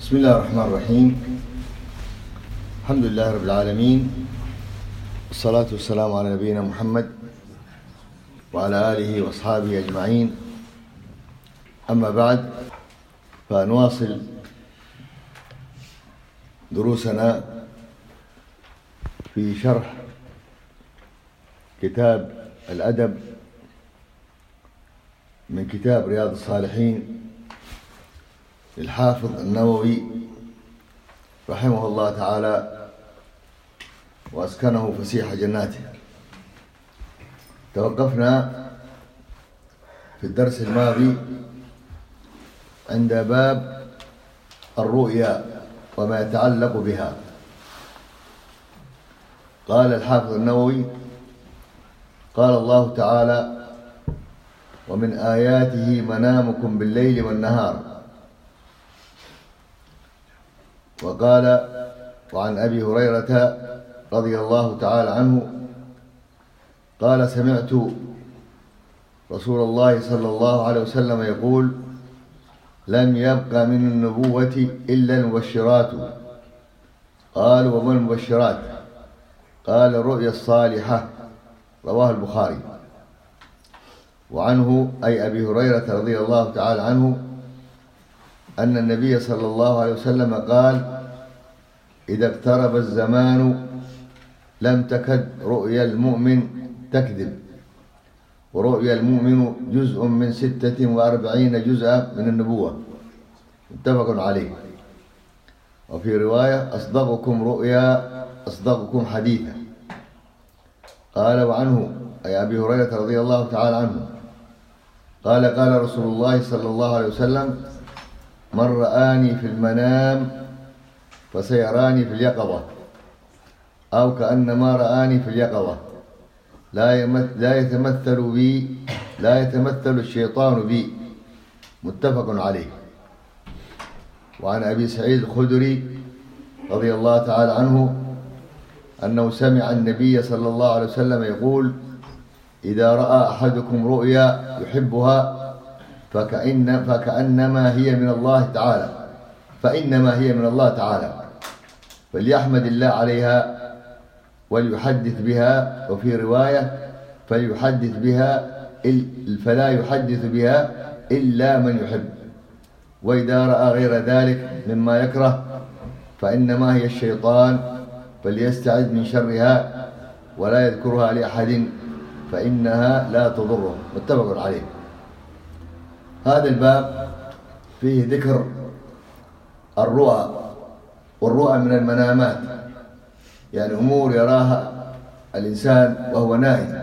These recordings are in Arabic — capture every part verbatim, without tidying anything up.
بسم الله الرحمن الرحيم. الحمد لله رب العالمين، والصلاة والسلام على نبينا محمد وعلى آله وأصحابه أجمعين. أما بعد، فنواصل دروسنا في شرح كتاب الأدب من كتاب رياض الصالحين للحافظ النووي رحمه الله تعالى وأسكنه فسيح جناته. توقفنا في الدرس الماضي عند باب الرؤيا وما يتعلق بها. قال الحافظ النووي: قال الله تعالى: ومن آياته منامكم بالليل والنهار. وقال: وعن أبي هريرة رضي الله تعالى عنه قال: سمعت رسول الله صلى الله عليه وسلم يقول: لم يبق من النبوة إلا المبشرات. قال: وما المبشرات؟ قال: الرؤيا الصالحة. رواه البخاري. وعنه أي أبي هريرة رضي الله تعالى عنه أن النبي صلى الله عليه وسلم قال: إذا اقترب الزمان لم تكد رؤيا المؤمن تكذب، ورؤيا المؤمن جزء من ستة وأربعين جزءا من النبوة. متفق عليه. وفي رواية: أصدقكم رؤيا أصدقكم حديثا. قال: وعنه أي أبي هريرة رضي الله تعالى عنه قال: قال رسول الله صلى الله عليه وسلم: من رآني في المنام فسيراني في اليقظة، أو كأنما رآني في اليقظة. لا لا يتمثل بي لا يتمثل الشيطان بي. متفق عليه. وعن أبي سعيد الخدري رضي الله تعالى عنه أنه سمع النبي صلى الله عليه وسلم يقول: إذا رأى أحدكم رؤيا يحبها فكأن فكأنما هي من الله تعالى فإنما هي من الله تعالى فليحمد الله عليها وليحدث بها. وفي رواية: فليحدث بها فلا يحدث بها إلا من يحب. وإذا رأى غير ذلك مما يكره فإنما هي الشيطان فليستعذ من شرها ولا يذكرها لأحد فإنها لا تضره. متفق عليه. هذا الباب فيه ذكر الرؤى، والرؤى من المنامات، يعني أمور يراها الإنسان وهو نائم.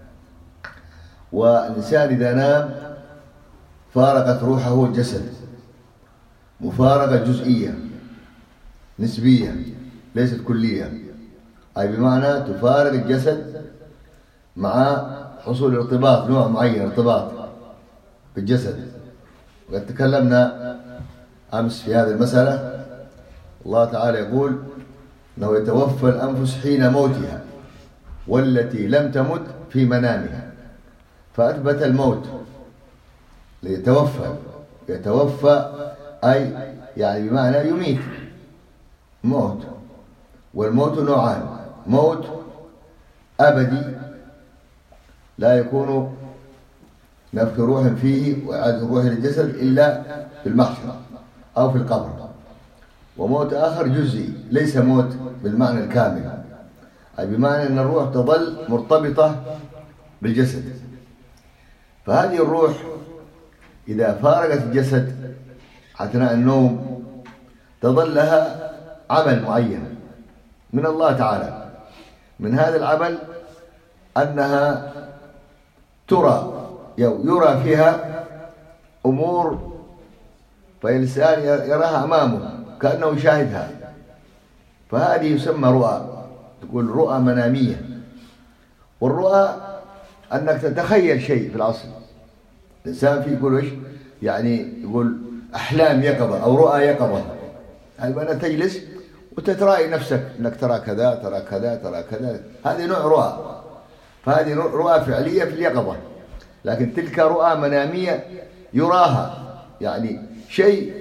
والإنسان إذا نام فارقت روحه الجسد مفارقة جزئية نسبية ليست كلية، أي بمعنى تفارق الجسد مع حصول ارتباط، نوع معين ارتباط بالجسد. وقد تكلمنا أمس في هذه المسألة. الله تعالى يقول أنه يتوفى الأنفس حين موتها والتي لم تمت في منامها، فأثبت الموت. ليتوفى يتوفى أي يعني بمعنى يميت، موت. والموت نوعان: موت أبدي لا يكون نفخ روح فيه وإعادة الروح للجسد إلا في المحشر أو في القبر، وموت آخر جزئي ليس موت بالمعنى الكامل، أي بمعنى أن الروح تظل مرتبطة بالجسد. فهذه الروح إذا فارقت الجسد أثناء النوم تظل لها عمل معين من الله تعالى. من هذا العمل أنها ترى يرى فيها أمور، فالإنسان يراها أمامه كأنه يشاهدها، فهذه يسمى رؤى. تقول رؤى منامية. والرؤى أنك تتخيل شيء في الأصل. الإنسان في يقول إيش يعني، يقول أحلام يقظة أو رؤى يقظة، يعني أنك تجلس وتترأي نفسك أنك ترى كذا ترى كذا ترى كذا. هذه نوع رؤى، فهذه رؤى فعلية في اليقظة. لكن تلك رؤى منامية يراها، يعني شيء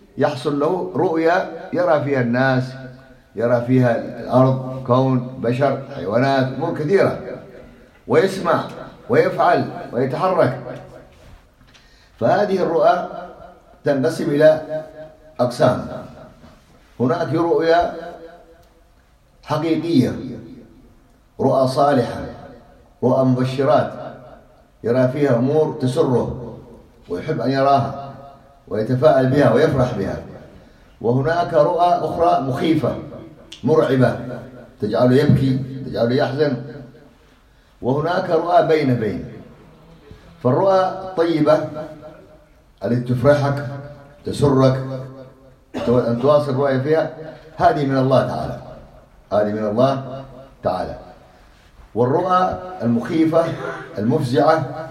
يحصل له رؤيا يرى فيها الناس، يرى فيها الأرض، كون، بشر، حيوانات، أمور كثيرة، ويسمع ويفعل ويتحرك. فهذه الرؤى تنقسم إلى أقسام. هناك رؤيا حقيقية، رؤى صالحة، رؤى مبشرات، يرى فيها أمور تسره ويحب أن يراها ويتفاءل بها ويفرح بها. وهناك رؤى أخرى مخيفة مرعبة تجعله يبكي، تجعله يحزن. وهناك رؤى بين بين. فالرؤى الطيبة التي تفرحك تسرك أن تواصل الرؤية فيها، هذه من الله تعالى، هذه من الله تعالى. والرؤى المخيفة المفزعة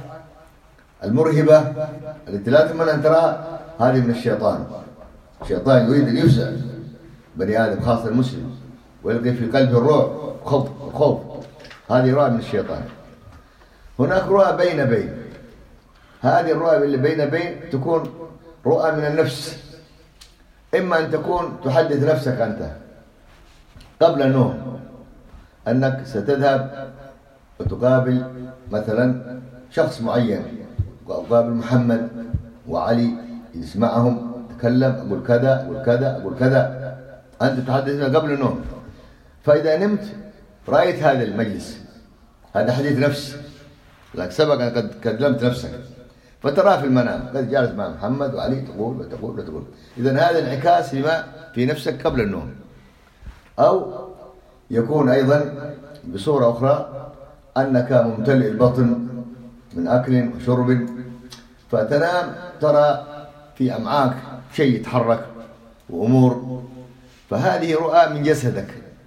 المرهبة التي لا تتمنى أن تراها، هذه من الشيطان. الشيطان يريد أن يفزع بني آدم خاصة المسلم ويلقي في قلبه الرعب والخوف. هذه رؤى من الشيطان. هناك رؤى بين بين. هذه الرؤى اللي بين بين تكون رؤى من النفس. إما أن تكون تحدث نفسك أنت قبل النوم أنك ستذهب وتقابل مثلا شخص معين، وأقابل محمد وعلي، يسمعهم تكلم، أقول كذا أقول كذا أقول كذا، أنت تحدث قبل النوم. فإذا نمت رأيت هذا المجلس، هذا حديث نفس، لكن سبق أن قد كلمت نفسك، فتراه في المنام قد جالس مع محمد وعلي تقول وتقول وتقول. إذن هذا انعكاس لما في نفسك قبل النوم. أو يكون أيضا بصورة أخرى أنك ممتلئ البطن من أكل وشرب، فتنام ترى في أمعاك شيء يتحرك وأمور، فهذه رؤى من جسدك.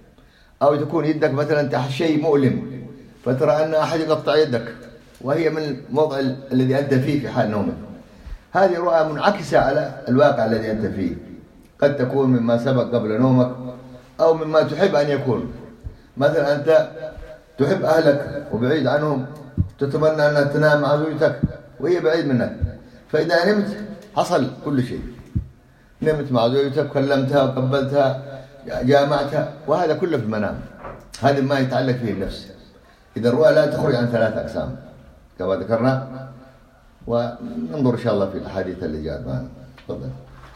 أو تكون يدك مثلا تحت شيء مؤلم، فترى أن أحد يقطع يدك وهي من الموضع الذي أنت فيه في حال نومك. هذه رؤى منعكسة على الواقع الذي أنت فيه، قد تكون مما سبق قبل نومك أو مما تحب أن يكون. مثلا أنت تحب أهلك وبعيد عنهم، تتمنى أن تنام مع زوجتك وهي بعيد منك، فإذا نمت حصل كل شيء، نمت مع زوجتك، كلمتها وقبلتها جامعتها، وهذا كله في المنام. هذا ما يتعلق فيه النفس. إذا الرؤى لا تخرج عن ثلاث أقسام كما ذكرنا، وننظر إن شاء الله في الأحاديث اللي جاءت معنا. تفضل.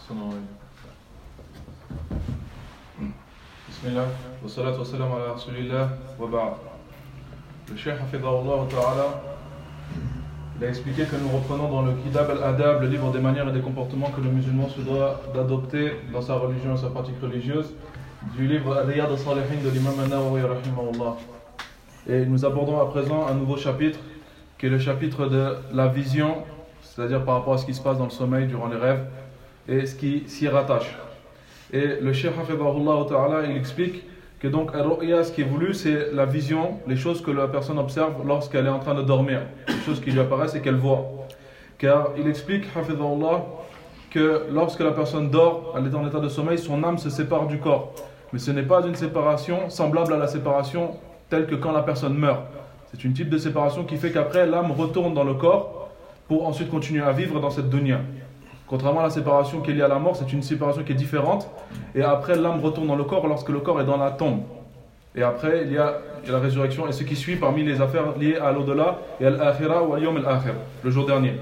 بسم الله والصلاة والسلام على رسول الله وبعد. Le Cheikh Hafidahullah Ta'ala, il a expliqué que nous reprenons dans le Kitab al-Adab, le livre des manières et des comportements que le musulman se doit d'adopter dans sa religion et sa pratique religieuse, du livre Riyad al-Salihin de l'imam al-Nawawi rahimahullah. Et nous abordons à présent un nouveau chapitre, qui est le chapitre de la vision, c'est-à-dire par rapport à ce qui se passe dans le sommeil durant les rêves, et ce qui s'y rattache. Et le Cheikh Hafidahullah Ta'ala, il explique que donc al-ru'ya, ce qui est voulu, c'est la vision, les choses que la personne observe lorsqu'elle est en train de dormir, les choses qui lui apparaissent et qu'elle voit. Car il explique, Hafidahullah, que lorsque la personne dort, elle est en état de sommeil, son âme se sépare du corps. Mais ce n'est pas une séparation semblable à la séparation telle que quand la personne meurt. C'est une type de séparation qui fait qu'après, l'âme retourne dans le corps pour ensuite continuer à vivre dans cette dunya. Contrairement à la séparation qui est liée à la mort, c'est une séparation qui est différente. Et après, l'âme retourne dans le corps lorsque le corps est dans la tombe. Et après, il y a la résurrection et ce qui suit parmi les affaires liées à l'au-delà et à l'akhira ou à l'yawm al-akhir, le jour dernier.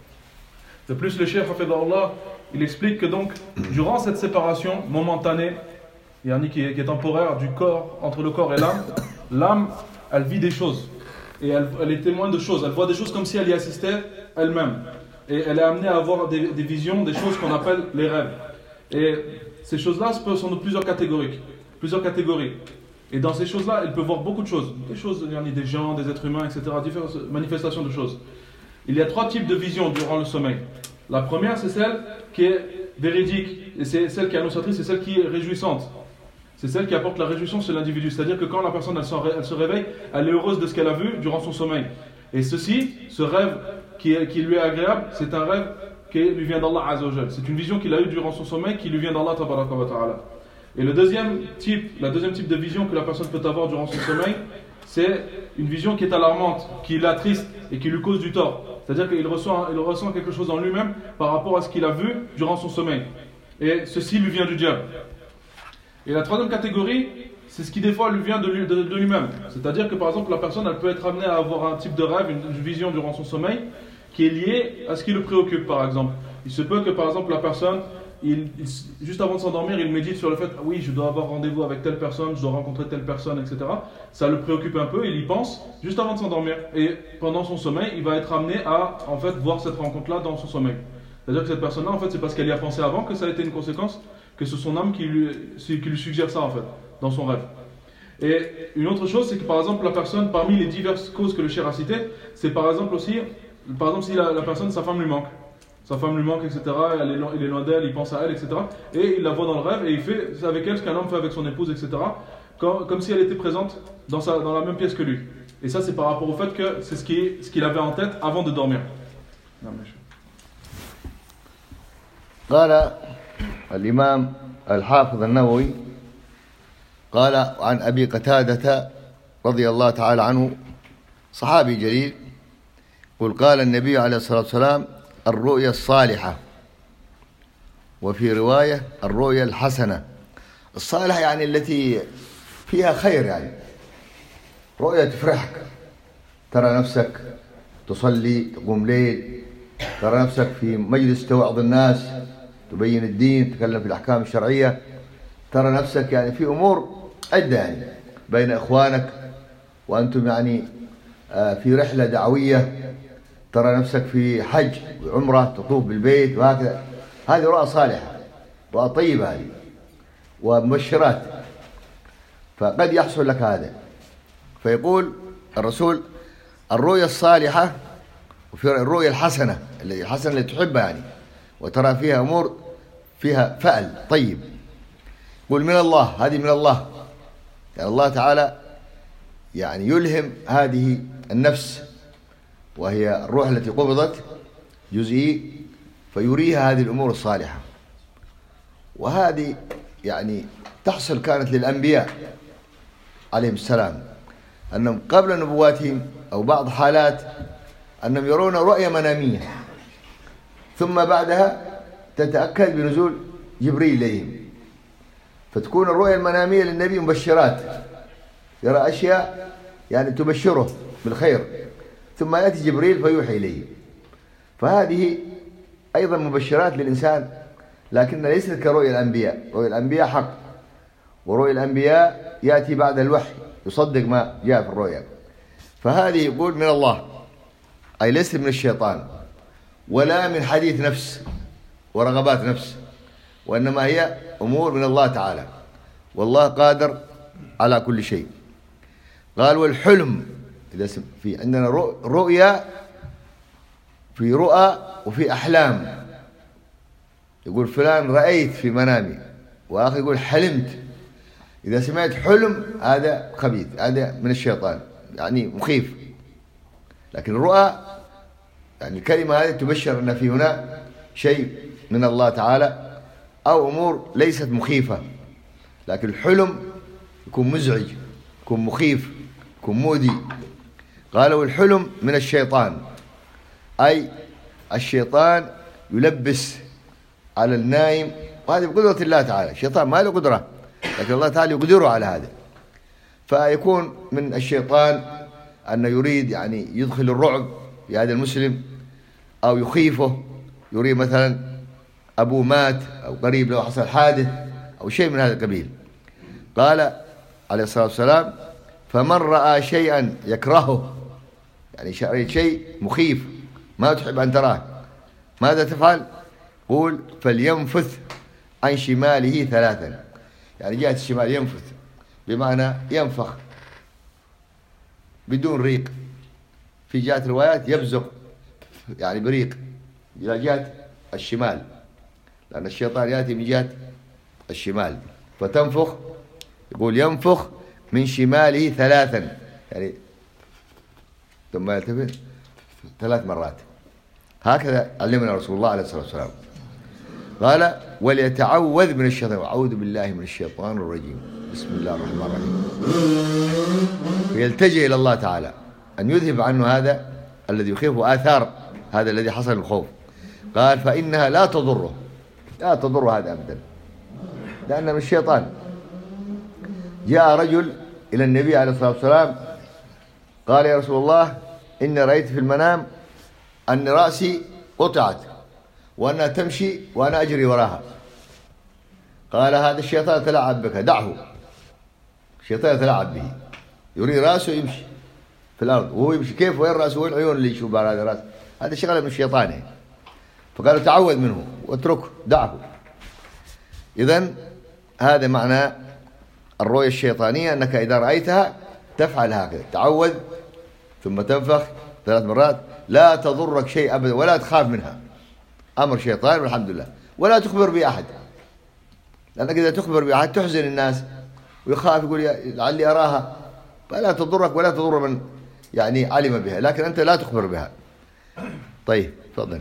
De plus, le Cheikh Hafidahullah, il explique que donc, durant cette séparation momentanée, yani qui est, qui est temporaire du corps, entre le corps et l'âme, l'âme, elle vit des choses. Et elle, elle est témoin de choses. Elle voit des choses comme si elle y assistait elle-même. Et elle est amenée à avoir des, des visions, des choses qu'on appelle les rêves. Et ces choses-là sont de plusieurs catégories. Plusieurs catégories. Et dans ces choses-là, elle peut voir beaucoup de choses. Des choses, il y a des gens, des êtres humains, et cetera. Différentes manifestations de choses. Il y a trois types de visions durant le sommeil. La première, c'est celle qui est véridique. Et c'est celle qui est annonciatrice, c'est celle qui est réjouissante. C'est celle qui apporte la réjouissance sur l'individu. C'est-à-dire que quand la personne elle, elle se réveille, elle est heureuse de ce qu'elle a vu durant son sommeil. Et ceci, ce rêve qui, est, qui lui est agréable, c'est un rêve qui lui vient d'Allah Azza wa Jal. C'est une vision qu'il a eue durant son sommeil qui lui vient d'Allah Tabaraka wa Ta'ala. Et le deuxième type, la deuxième type de vision que la personne peut avoir durant son sommeil, c'est une vision qui est alarmante, qui l'attriste et qui lui cause du tort. C'est-à-dire qu'il ressent, il ressent quelque chose en lui-même par rapport à ce qu'il a vu durant son sommeil. et ceci lui vient du diable. Et la troisième catégorie, c'est ce qui des fois lui vient de, lui, de, de lui-même. C'est-à-dire que par exemple la personne elle peut être amenée à avoir un type de rêve, une, une vision durant son sommeil qui est liée à ce qui le préoccupe par exemple. Il se peut que par exemple la personne, il, il, juste avant de s'endormir, il médite sur le fait « oui, je dois avoir rendez-vous avec telle personne, je dois rencontrer telle personne, et cetera » Ça le préoccupe un peu, il y pense juste avant de s'endormir. Et pendant son sommeil, il va être amené à en fait voir cette rencontre-là dans son sommeil. C'est-à-dire que cette personne-là, en fait, c'est parce qu'elle y a pensé avant que ça a été une conséquence, que c'est son âme qui lui, qui lui suggère ça en fait, dans son rêve. Et une autre chose, c'est que par exemple la personne, parmi les diverses causes que le Cheikh a citées, c'est par exemple aussi, par exemple si la, la personne, sa femme lui manque. Sa femme lui manque, et cetera. Elle est, il est loin d'elle, il pense à elle, et cetera. Et il la voit dans le rêve et il fait avec elle ce qu'un homme fait avec son épouse, et cetera. Comme, comme si elle était présente dans, sa, dans la même pièce que lui. Et ça, c'est par rapport au fait que c'est ce qu'il ce qu'il avait en tête avant de dormir. قال الإمام الحافظ النووي قال عن أبي قتادة رضي الله تعالى عنه صحابي جليل قل قال النبي عليه الصلاة والسلام الرؤيا الصالحة وفي رواية الرؤيا الحسنة. الصالحة يعني التي فيها خير، يعني رؤيا تفرحك، ترى نفسك تصلي، تقوم ليل، ترى نفسك في مجلس توعظ الناس، تبين الدين، تتكلم في الأحكام الشرعية، ترى نفسك يعني في أمور عدة يعني بين إخوانك وأنتم يعني في رحلة دعوية، ترى نفسك في حج وعمرة، تطوف بالبيت وهكذا. هذه رؤى صالحة، رؤى طيبة هذه ومبشرات. فقد يحصل لك هذا. فيقول الرسول الرؤيا الصالحة وفي الرؤيا الحسنة، الحسنة اللي تحبها يعني وترى فيها أمور فيها فأل طيب. يقول من الله، هذه من الله، يعني الله تعالى يعني يلهم هذه النفس وهي الروح التي قبضت جزئي فيريها هذه الأمور الصالحة. وهذه يعني تحصل كانت للأنبياء عليهم السلام، أنهم قبل نبواتهم أو بعض حالات أنهم يرون رؤية منامية ثم بعدها تتأكد بنزول جبريل إليهم، فتكون الرؤية المنامية للنبي مبشرات، يرى أشياء يعني تبشره بالخير، ثم يأتي جبريل فيوحي إليه. فهذه أيضا مبشرات للإنسان، لكنها ليست كرؤية الأنبياء. رؤية الأنبياء حق، ورؤية الأنبياء يأتي بعد الوحي يصدق ما جاء في الرؤيا. فهذه يقول من الله، أي ليست من الشيطان ولا من حديث نفس ورغبات نفس، وإنما هي أمور من الله تعالى، والله قادر على كل شيء. قال والحلم، إذا في عندنا رؤيا، في رؤى وفي أحلام. يقول فلان رأيت في منامي، وآخر يقول حلمت. إذا سمعت حلم هذا خبيث، هذا من الشيطان يعني مخيف. لكن الرؤى يعني الكلمة هذه تبشر أن في هنا شيء من الله تعالى أو أمور ليست مخيفة. لكن الحلم يكون مزعج، يكون مخيف، يكون مؤذي. قالوا الحلم من الشيطان، أي الشيطان يلبس على النائم، وهذه بقدرة الله تعالى. الشيطان ما له قدرة، لكن الله تعالى يقدره على هذا. فيكون من الشيطان أنه يريد يعني يدخل الرعب في هذا المسلم أو يخيفه، يريد مثلا أبوه مات أو قريب له حصل حادث أو شيء من هذا القبيل. قال عليه الصلاة والسلام فمن رأى شيئا يكرهه، يعني شيء مخيف ما تحب أن تراه، ماذا تفعل؟ قول فلينفث عن شماله ثلاثا. يعني جهة الشمال ينفث بمعنى ينفخ بدون ريق. في جهة روايات يبزق يعني بريق إلى جهة الشمال، لأن الشيطان يأتي من جهة الشمال. فتنفخ، يقول ينفخ من شماله ثلاثا، يعني ثم يلتفت ثلاث مرات. هكذا علمنا رسول الله عليه الصلاة والسلام. قال وليتعوذ من الشيطان، أعوذ بالله من الشيطان الرجيم، بسم الله الرحمن الرحيم. ويلتجئ إلى الله تعالى أن يذهب عنه هذا الذي يخيفه، آثار هذا الذي حصل الخوف. قال فإنها لا تضره، لا تضر هذا أبدا، لأنه من الشيطان. جاء رجل إلى النبي عليه الصلاة والسلام قال: يا رسول الله، إني رأيت في المنام أن رأسي قطعت وأنها تمشي وأنا أجري وراها. قال: هذا الشيطان يتلاعب بك، دعه. الشيطان يتلاعب به، يري رأسه يمشي في الأرض وهو يمشي كيف، وين رأسه وين العيون اللي يشوف على هذا رأس، هذا شغلة من الشيطان يعني. فقالوا: تعوذ منه واتركه، دعه. إذن هذا معنى الرؤية الشيطانية، أنك إذا رأيتها تفعل هكذا، تعوذ ثم تنفخ ثلاث مرات، لا تضرك شيء أبدا ولا تخاف منها، أمر شيطان والحمد لله. ولا تخبر بأحد، لأنك إذا تخبر بأحد تحزن الناس ويخاف يقول لعلي أراها، فلا تضرك ولا تضر من يعني علم بها، لكن أنت لا تخبر بها. طيب تفضل.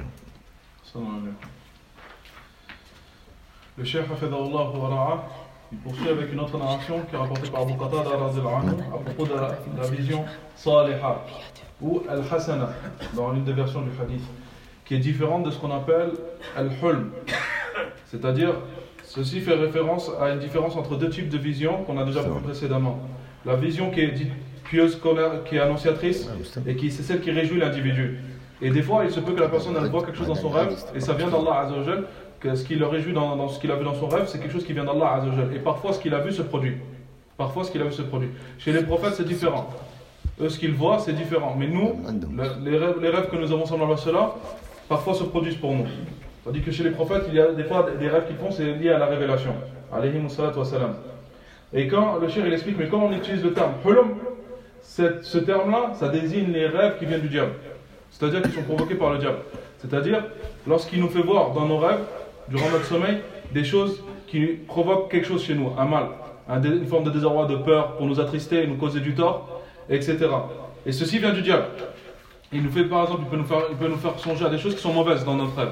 Le cheikh Hafidahullah wa Ra'a, il poursuit avec une autre narration qui est rapportée par Abu Qatada radhiyallahu anhu à propos de la, de la vision Saliha ou Al-Hasana dans l'une des versions du hadith, qui est différente de ce qu'on appelle Al-Hulm. C'est-à-dire, ceci fait référence à une différence entre deux types de visions qu'on a déjà vu précédemment. La vision qui est dite pieuse, qui est annonciatrice, et qui c'est celle qui réjouit l'individu. Et des fois, il se peut que la personne elle voit quelque chose dans son rêve, et ça vient d'Allah Azza wa Jal, que ce qui le réjouit dans, dans ce qu'il a vu dans son rêve, c'est quelque chose qui vient d'Allah Azza wa Jal. Et parfois, ce qu'il a vu se produit. Parfois, ce qu'il a vu se produit. Chez les prophètes, c'est différent. Eux, ce qu'ils voient, c'est différent. Mais nous, le, les, rêves, les rêves que nous avons semblable à cela, parfois se produisent pour nous. Tandis que chez les prophètes, il y a des fois des rêves qu'ils font, c'est lié à la révélation. Alayhimu salatu wa salam. Et quand le cheikh il explique, mais quand on utilise le terme hulum, cette, ce terme-là, ça désigne les rêves qui viennent du diable. C'est-à-dire qui sont provoqués par le diable. C'est-à-dire, lorsqu'il nous fait voir dans nos rêves, durant notre sommeil, des choses qui provoquent quelque chose chez nous, un mal, un dé, une forme de désarroi, de peur, pour nous attrister, nous causer du tort, et cetera. Et ceci vient du diable. Il nous fait, par exemple, il peut nous faire, il peut nous faire songer à des choses qui sont mauvaises dans notre rêve.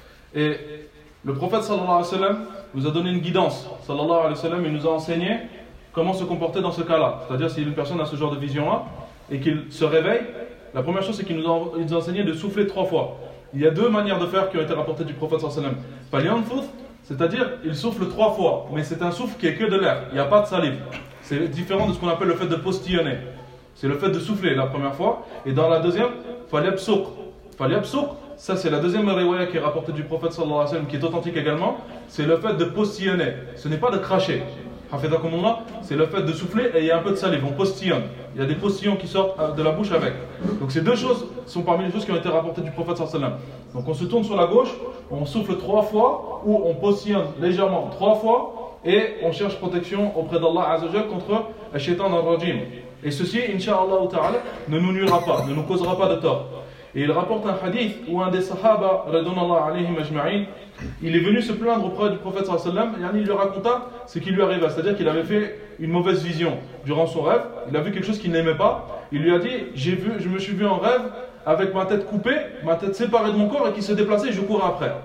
Et le prophète sallallahu alayhi wa sallam nous a donné une guidance. Sallallahu alayhi wa sallam, il nous a enseigné comment se comporter dans ce cas-là. C'est-à-dire, si une personne a ce genre de vision-là et qu'il se réveille, la première chose, c'est qu'il nous a, il nous a enseigné de souffler trois fois. Il y a deux manières de faire qui ont été rapportées du prophète sallallahu alayhi wa sallam. C'est-à-dire, il souffle trois fois, mais c'est un souffle qui est que de l'air. Il n'y a pas de salive. C'est différent de ce qu'on appelle le fait de postillonner. C'est le fait de souffler la première fois. Et dans la deuxième, falyabsuq. Falyabsuq. Ça, c'est la deuxième riwaya qui est rapportée du prophète sallallahu alayhi wa sallam, qui est authentique également. C'est le fait de postillonner. Ce n'est pas de cracher. Hafidhakumullah, c'est le fait de souffler et il y a un peu de salive. On postillonne. Il y a des postillons qui sortent de la bouche avec. Donc, ces deux choses sont parmi les choses qui ont été rapportées du prophète sallallahu alayhi wa sallam. Donc, on se tourne sur la gauche, on souffle trois fois, ou on postillonne légèrement trois fois, et on cherche protection auprès d'Allah Azza wa Jal contre le shaitan al-rajim. Et ceci, incha'Allah ta'ala, ne nous nuira pas, ne nous causera pas de tort. Et il rapporte un hadith où un des sahaba, radhiyallahu alayhim ajma'in, il est venu se plaindre auprès du prophète sallallahu alayhi wa sallam, et il lui raconta ce qui lui arriva, c'est-à-dire qu'il avait fait une mauvaise vision durant son rêve, il a vu quelque chose qu'il n'aimait pas, il lui a dit, j'ai vu, je me suis vu en rêve avec ma tête coupée, ma tête séparée de mon corps et qui se déplaçait et je courais après.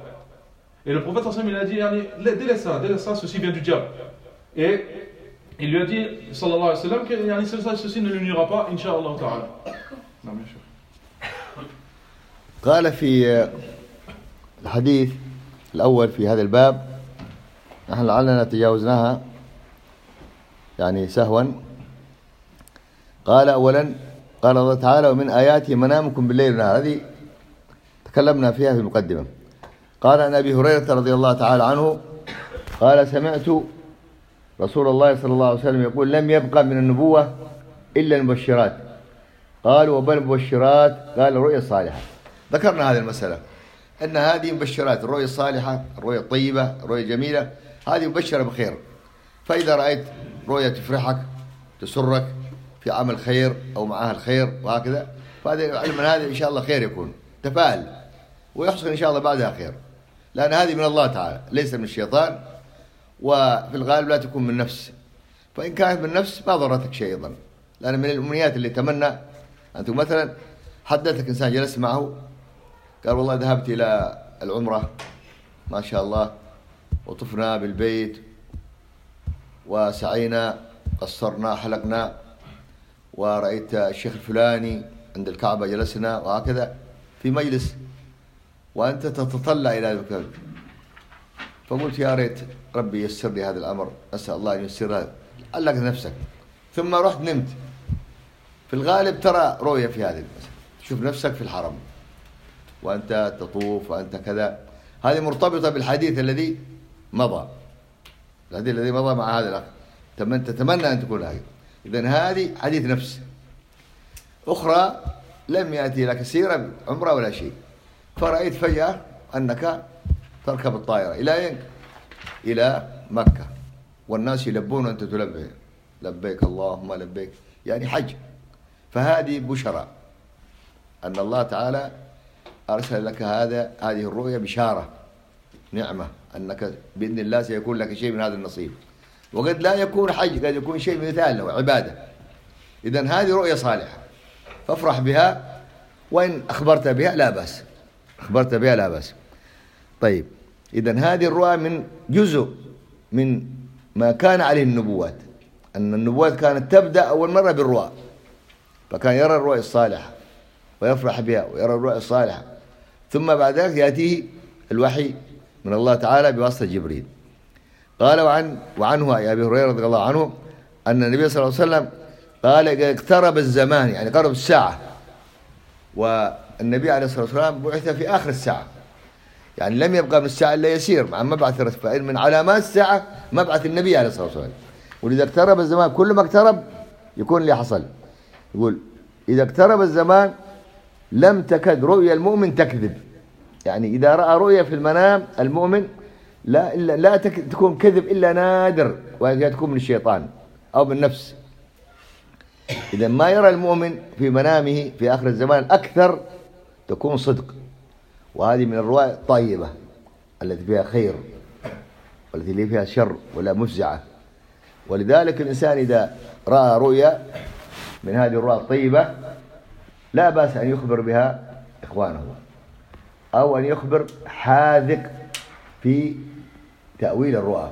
Et le prophète sallallahu alayhi wa sallam, il a dit, délaisse ça, délaisse ça, ceci vient du diable. Et il lui a dit, sallallahu alayhi wa sallam, que ceci ne lui nuira pas, incha'Allah ta'ala. Non, bien sûr. قال في الحديث الأول في هذا الباب، نحن لعلنا تجاوزناها يعني سهوا. قال أولا، قال الله تعالى: ومن آياته منامكم بالليل والنهار. هذه تكلمنا فيها في المقدمة. قال عن أبي هريرة رضي الله تعالى عنه قال: سمعت رسول الله صلى الله عليه وسلم يقول: لم يبقى من النبوة إلا المبشرات. قالوا: وما المبشرات؟ قال: الرؤيا الصالحة. ذكرنا هذه المسألة، أن هذه مبشرات، الرؤيا الصالحة، الرؤيا الطيبة، الرؤيا الجميلة، هذه مبشرة بخير. فإذا رأيت رؤيا تفرحك تسرك في عمل خير أو معها الخير وهكذا، فهذا علم هذا إن شاء الله خير يكون، تفاءل ويحصل إن شاء الله بعدها خير، لأن هذه من الله تعالى ليس من الشيطان، وفي الغالب لا تكون من نفس، فإن كانت من نفس ما ضرتك شيء أيضا، لأن من الأمنيات اللي تمنى أنتم مثلا حدثك إنسان جلس معه قال: والله ذهبت إلى العمرة ما شاء الله وطفنا بالبيت وسعينا قصرنا حلقنا ورأيت الشيخ الفلاني عند الكعبة جلسنا وهكذا في مجلس، وأنت تتطلع إلى ذلك، فقلت يا ريت ربي يسر لي هذا الأمر، أسأل الله أن ييسر هذا. علق نفسك. ثم رحت نمت. في الغالب ترى رؤية في هذه المسألة، تشوف نفسك في الحرم وأنت تطوف وأنت كذا. هذه مرتبطة بالحديث الذي مضى، الحديث الذي مضى مع هذا الأخ، تتمنى أن تكون هكذا. إذن هذه حديث نفس. أخرى لم يأتي لك سيرة عمره ولا شيء، فرأيت فجأة أنك تركب الطائرة إلى أين؟ إلى مكة، والناس يلبون وأنت تلبي لبيك اللهم لبيك، يعني حج. فهذه بشرى أن الله تعالى أرسل لك هذا هذه الرؤيا بشارة، نعمة، أنك بإذن الله سيكون لك شيء من هذا النصيب. وقد لا يكون حج، قد يكون شيء مثال له عبادة. إذن هذه رؤيا صالحة، فافرح بها، وإن أخبرت بها لا بأس، أخبرت بها لا بأس. طيب، إذن هذه الرؤى من جزء من ما كان عليه النبوات، أن النبوات كانت تبدأ أول مرة بالرؤى، فكان يرى الرؤيا الصالحة ويفرح بها ويرى الرؤيا الصالحة، ثم بعد ذلك يأتيه الوحي من الله تعالى بواسطة جبريل. قال وعن وعنه يا أبي هريرة رضي الله عنه أن النبي صلى الله عليه وسلم قال اقترب الزمان، يعني قرب الساعة، والنبي عليه الصلاة والسلام بعث في آخر الساعة، يعني لم يبقى من الساعة إلا يسير مع مبعث الرسول. فإن من علامات الساعة مبعث النبي عليه الصلاة والسلام. ولذا اقترب الزمان، كل ما اقترب يكون اللي حصل. يقول إذا اقترب الزمان لم تكد رؤيا المؤمن تكذب، يعني إذا رأى رؤيا في المنام المؤمن لا إلا لا تكون كذب إلا نادر، وهي تكون من الشيطان أو من النفس. إذا ما يرى المؤمن في منامه في آخر الزمان أكثر تكون صدق، وهذه من الرؤيا الطيبة التي فيها خير والتي فيها شر ولا مفزعة. ولذلك الإنسان إذا رأى رؤيا من هذه الرؤيا الطيبة لا بأس أن يخبر بها إخوانه، أو أن يخبر حاذق في تأويل الرؤى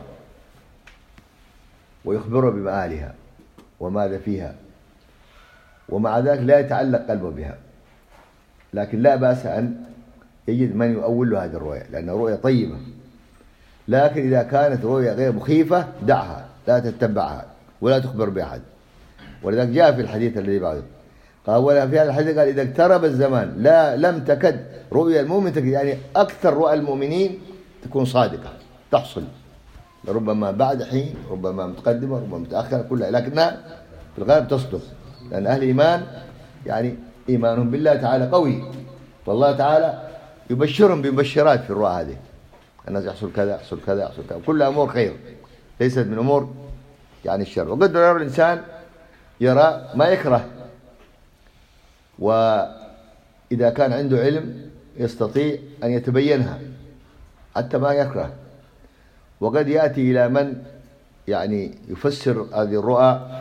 ويخبره بمآلها وماذا فيها، ومع ذلك لا يتعلق قلبه بها. لكن لا بأس أن يجد من يؤول له هذه الرؤيا، لأنها رؤيا طيبة. لكن إذا كانت رؤيا غير مخيفة دعها، لا تتبعها ولا تخبر بأحد. ولذلك جاء في الحديث الذي بعده قال، ولا في هذا الحديث قال إذا اقترب الزمان لا لم تكد رؤيا المؤمن تكد، يعني أكثر رؤى المؤمنين تكون صادقة تحصل، ربما بعد حين، ربما متقدمة، ربما متأخرة، كلها لكنها في الغالب تصدق، لأن أهل الإيمان يعني إيمانهم بالله تعالى قوي، والله تعالى يبشرهم بمبشرات في الرؤى هذه، الناس يحصل كذا يحصل كذا يحصل كذا، كلها أمور خير ليست من أمور يعني الشر. وقد يرى الإنسان يرى ما يكره، وإذا كان عنده علم يستطيع أن يتبينها حتى ما يكره. وقد يأتي إلى من يعني يفسر هذه الرؤى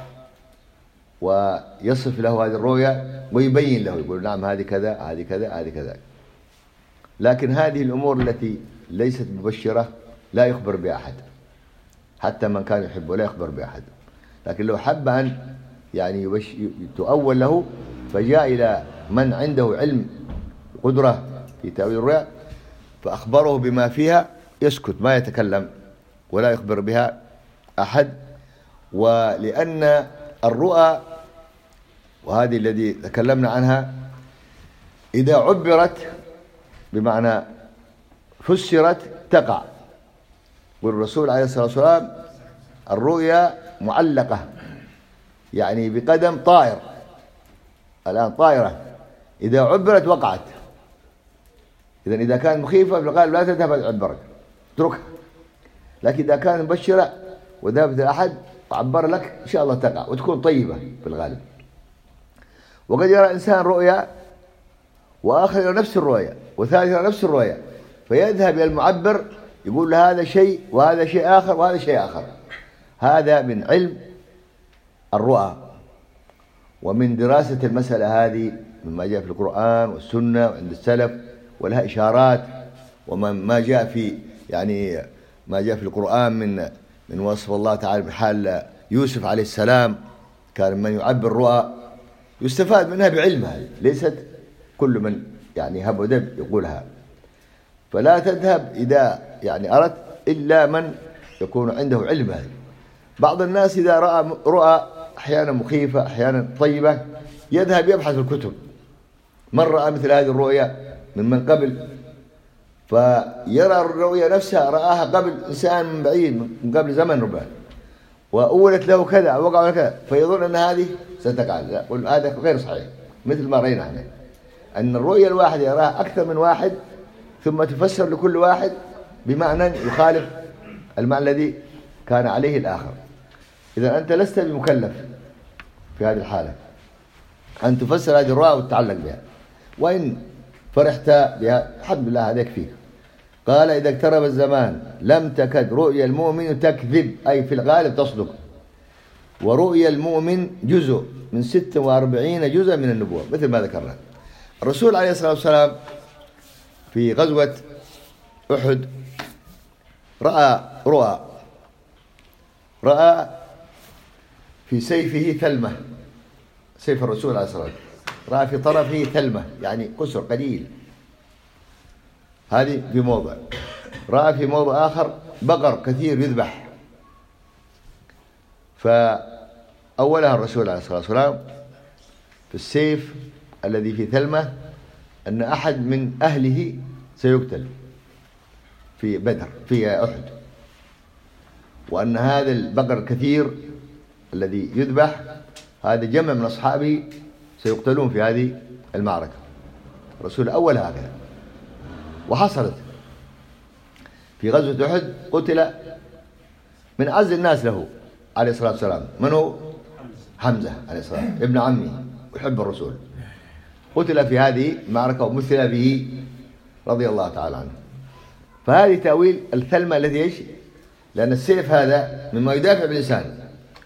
ويصف له هذه الرؤيا ويبين له، يقول نعم هذه كذا هذه كذا هذه كذا. لكن هذه الأمور التي ليست مبشرة لا يخبر بأحد، حتى من كان يحبه لا يخبر بأحد. لكن لو حب أن يعني تؤول له فجاء إلى من عنده علم وقدرة في تأويل الرؤيا فأخبره بما فيها، يسكت ما يتكلم ولا يخبر بها أحد. ولأن الرؤى وهذه الذي تكلمنا عنها إذا عبرت بمعنى فسرت تقع. والرسول عليه الصلاة والسلام الرؤيا معلقة يعني بقدم طائر، الآن طائرة إذا عبرت وقعت. إذن إذا كانت مخيفة فقال لا تذهب عبرك اتركها، لكن إذا كانت مبشرة وذهبت الأحد وعبر لك إن شاء الله تقع وتكون طيبة في الغالب. وقد يرى إنسان رؤيا وآخر يرى نفس الرؤيا وثالث يرى نفس الرؤيا، فيذهب إلى المعبر يقول له هذا شيء وهذا شيء آخر وهذا شيء آخر. هذا من علم الرؤى ومن دراسة المسألة هذه مما جاء في القرآن والسنة وعند السلف، ولها إشارات. وما جاء في يعني ما جاء في القرآن من من وصف الله تعالى بحال يوسف عليه السلام، كان من يعبر الرؤى يستفاد منها بعلمها، ليست كل من يعني هب ودب يقولها. فلا تذهب إذا يعني أردت إلا من يكون عنده علم هذا. بعض الناس إذا رأى رؤى أحيانا مخيفة أحيانا طيبة يذهب يبحث في الكتب، من رأى مثل هذه الرؤيا ممن قبل، فيرى الرؤيا نفسها رآها قبل إنسان من بعيد من قبل زمن ربما، وأولت له كذا وقع له كذا، فيظن أن هذه ستقع. لا، قل هذا غير صحيح، مثل ما رأينا هنا أن الرؤيا الواحد يراها أكثر من واحد، ثم تفسر لكل واحد بمعنى يخالف المعنى الذي كان عليه الآخر. إذا أنت لست بمكلف في هذه الحالة أن تفسر هذه الرؤى وتتعلق بها، وإن فرحت بها الحمد لله هذا يكفيك. قال إذا اقترب الزمان لم تكد رؤيا المؤمن تكذب، أي في الغالب تصدق، ورؤيا المؤمن جزء من ستة وأربعين جزء من النبوة مثل ما ذكرنا. الرسول عليه الصلاة والسلام في غزوة أحد رأى رؤى، رأى في سيفه ثلمة، سيف الرسول عليه الصلاة والسلام رأى في طرفه ثلمة يعني قصر قليل، هذه في موضع. رأى في موضع آخر بقر كثير يذبح، فأولها الرسول عليه الصلاة والسلام في السيف الذي في ثلمة أن أحد من أهله سيقتل في بدر في أحد، وأن هذا البقر الكثير الذي يذبح هذا جمع من أصحابه سيقتلون في هذه المعركة. الرسول أول هكذا، وحصلت في غزوة أحد قتل من أعز الناس له عليه الصلاة والسلام. من هو؟ حمزة عليه الصلاة والسلام ابن عمي ويحب الرسول، قتل في هذه المعركة ومثل به رضي الله تعالى عنه. فهذه تأويل الثلمة الذي ايش؟ لأن السيف هذا مما يدافع بالإنسان،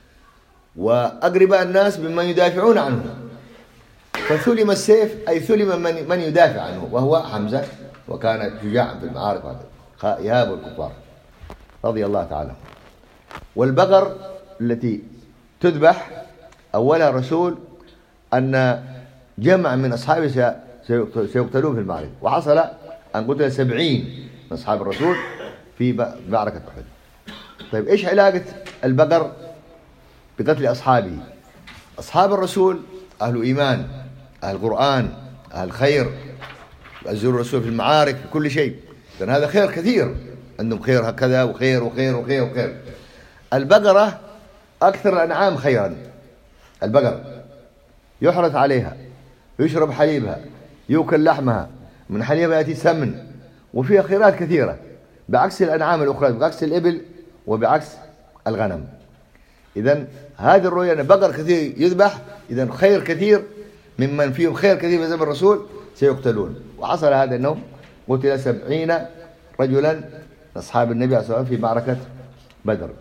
وأقرباء الناس ممن يدافعون عنه، فثلم السيف أي ثلم من, من يدافع عنه وهو حمزة، وكان شجاعا في المعارك يهاب الكفار رضي الله تعالى. والبقر التي تذبح أولها الرسول أن جمع من أصحابه سيقتلون في المعركة، وحصل أن قتل سبعين من أصحاب الرسول في معركة أحد. طيب إيش علاقة البقر بقتل أصحابه؟ أصحاب الرسول أهل إيمان، أهل قرآن، أهل خير، يؤزرون الرسول في المعارك في كل شيء، لأن هذا خير كثير، عندهم خير هكذا وخير وخير وخير وخير. البقرة أكثر الأنعام خيرا، البقر يحرث عليها، يشرب حليبها، يوكل لحمها، من حليبها يأتي سمن، وفيها خيرات كثيرة بعكس الأنعام الأخرى، بعكس الإبل وبعكس الغنم. إذن هذه الرؤيا أن بقر كثير يذبح، إذن خير كثير ممن فيهم خير كثير في زمن الرسول سيقتلون. وحصل هذا أنهم قتل سبعين رجلا أصحاب النبي عليه الصلاة والسلام في معركة بدر.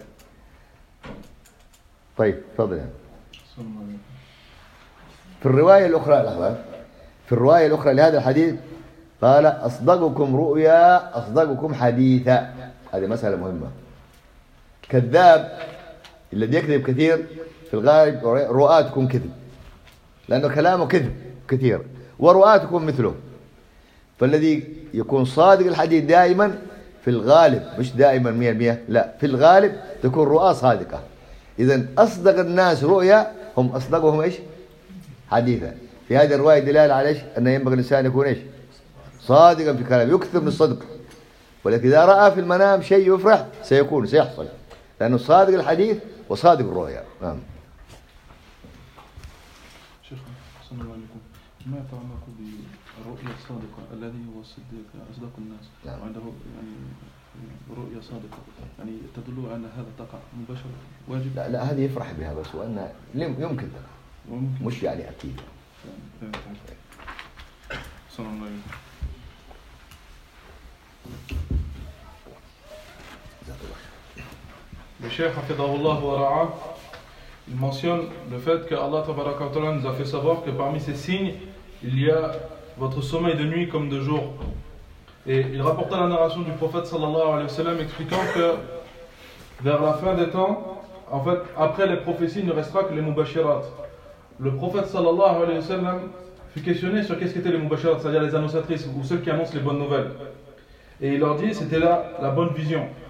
طيب تفضل. في الرواية الأخرى الأخرى في الرواية الأخرى لهذا الحديث قال أصدقكم رؤيا أصدقكم حديثا. هذه مسألة مهمة. كذاب الذي يكذب كثير في الغالب رؤاتكم كذب، لأنه كلامه كذب كثير ورؤاتكم مثله. فالذي يكون صادق الحديث دائما في الغالب، مش دائما مئة بالمئة، لا، في الغالب تكون رؤى صادقة. إذن أصدق الناس رؤيا هم أصدقهم إيش؟ حديثا. في هذه الرواية دلالة على إيش؟ أن ينبغي الإنسان يكون إيش؟ صادقا في كلامه، يكثر من الصدق. ولكن إذا رأى في المنام شيء يفرح سيكون سيحصل، لأنه صادق الحديث وصادق الرؤيا. نعم. شيخ أحسن الله عليكم، ما يتعلق بالرؤيا الصادقة الذي هو الصديق أصدق الناس، نعم. وعنده يعني رؤيا صادقة يعني تدل أن هذا تقع مباشرة واجب؟ لا لا، هذه يفرح بها بس، وأنها يمكن تقع، مش يعني أكيد. أحسن الله عليكم. Le Cheikh Hafidahullah wa Ra'a, il mentionne le fait que Allah Tabaraka wa Ta'ala nous a fait savoir que parmi ces signes, il y a votre sommeil de nuit comme de jour. Et il rapporta la narration du prophète sallallahu alayhi wa sallam expliquant que vers la fin des temps, en fait, après les prophéties, il ne restera que les mubashirat. Le prophète sallallahu alayhi wa sallam fut questionné sur qu'est-ce qu'étaient les mubashirat, c'est-à-dire les annonciatrices ou ceux qui annoncent les bonnes nouvelles. Et il leur dit, c'était là la bonne vision.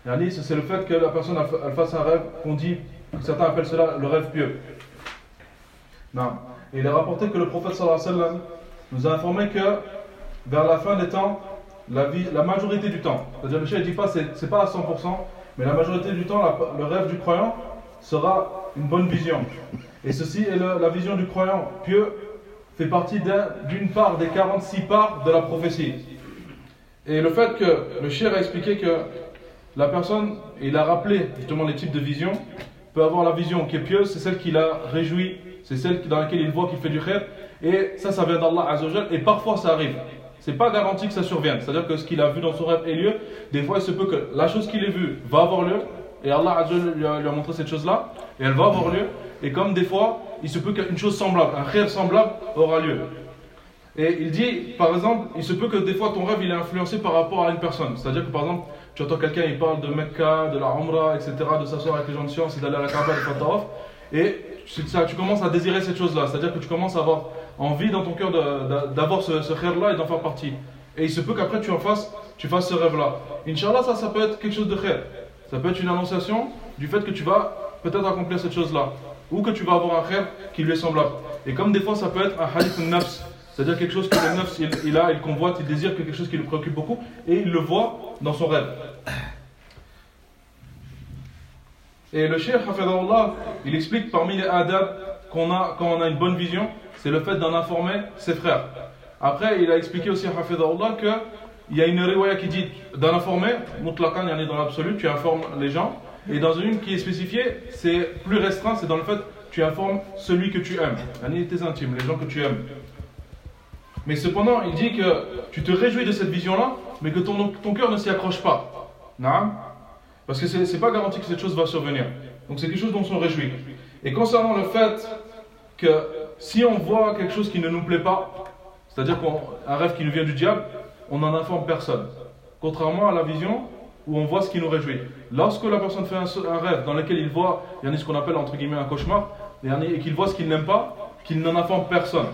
Yani, c'est le fait que la personne elle fasse un rêve qu'on dit, certains appellent cela le rêve pieux. Non. Et il est rapporté que le prophète sallallahu alayhi wa sallam nous a informé que vers la fin des temps, la, vie, la majorité du temps, c'est-à-dire le cheikh ne dit pas c'est, c'est pas à cent pour cent, mais la majorité du temps, la, le rêve du croyant sera une bonne vision. Et ceci est le, la vision du croyant pieux fait partie d'un, d'une part des quarante-six parts de la prophétie. Et le fait que le cheikh a expliqué que la personne, il a rappelé justement les types de visions, peut avoir la vision qui est pieuse, c'est celle qui l'a réjoui, c'est celle dans laquelle il voit qu'il fait du khair, et ça, ça vient d'Allah Azza wa Jal, et parfois ça arrive. C'est pas garanti que ça survienne, c'est-à-dire que ce qu'il a vu dans son rêve ait lieu, des fois il se peut que la chose qu'il ait vue va avoir lieu, et Allah Azza wa Jal lui a, lui a montré cette chose-là, et elle va avoir lieu, et comme des fois, il se peut qu'une chose semblable, un khair semblable aura lieu. Et il dit, par exemple, il se peut que des fois ton rêve il est influencé par rapport à une personne, c'est-à-dire que par exemple, tu entends quelqu'un, il parle de Mecca, de la Umrah, et cetera, de s'asseoir avec les gens de science et d'aller à la Kaaba, de faire tawaf, et tu, ça, tu commences à désirer cette chose-là, c'est-à-dire que tu commences à avoir envie dans ton cœur de, de, d'avoir ce, ce khair-là et d'en faire partie. Et il se peut qu'après tu en fasses, tu fasses ce rêve-là. Inch'Allah, ça, ça peut être quelque chose de khair. Ça peut être une annonciation du fait que tu vas peut-être accomplir cette chose-là, ou que tu vas avoir un khair qui lui est semblable. Et comme des fois, ça peut être un hadith al-nafs, c'est-à-dire quelque chose que le nafs il, il a, il convoite, il désire, quelque chose qui le préoccupe beaucoup, et il le voit dans son rêve. Et le cheikh Hafidahullah, il explique parmi les adab qu'on a quand on a une bonne vision, c'est le fait d'en informer ses frères. Après, il a expliqué aussi Hafidahullah qu'il y a une riwaya qui dit d'en informer, mutlaqan, yani dans l'absolu, tu informes les gens, et dans une qui est spécifiée, c'est plus restreint, c'est dans le fait tu informes celui que tu aimes, yani tes intimes, les gens que tu aimes. Mais cependant, il dit que tu te réjouis de cette vision-là, mais que ton, ton cœur ne s'y accroche pas. Non? Parce que c'est, c'est pas garanti que cette chose va survenir. Donc c'est quelque chose dont on se réjouit. Et concernant le fait que si on voit quelque chose qui ne nous plaît pas, c'est-à-dire qu'un rêve qui nous vient du diable, on n'en informe personne. Contrairement à la vision où on voit ce qui nous réjouit. Lorsque la personne fait un, un rêve dans lequel il voit, il y en a ce qu'on appelle entre guillemets un cauchemar, et qu'il voit ce qu'il n'aime pas, qu'il n'en informe personne.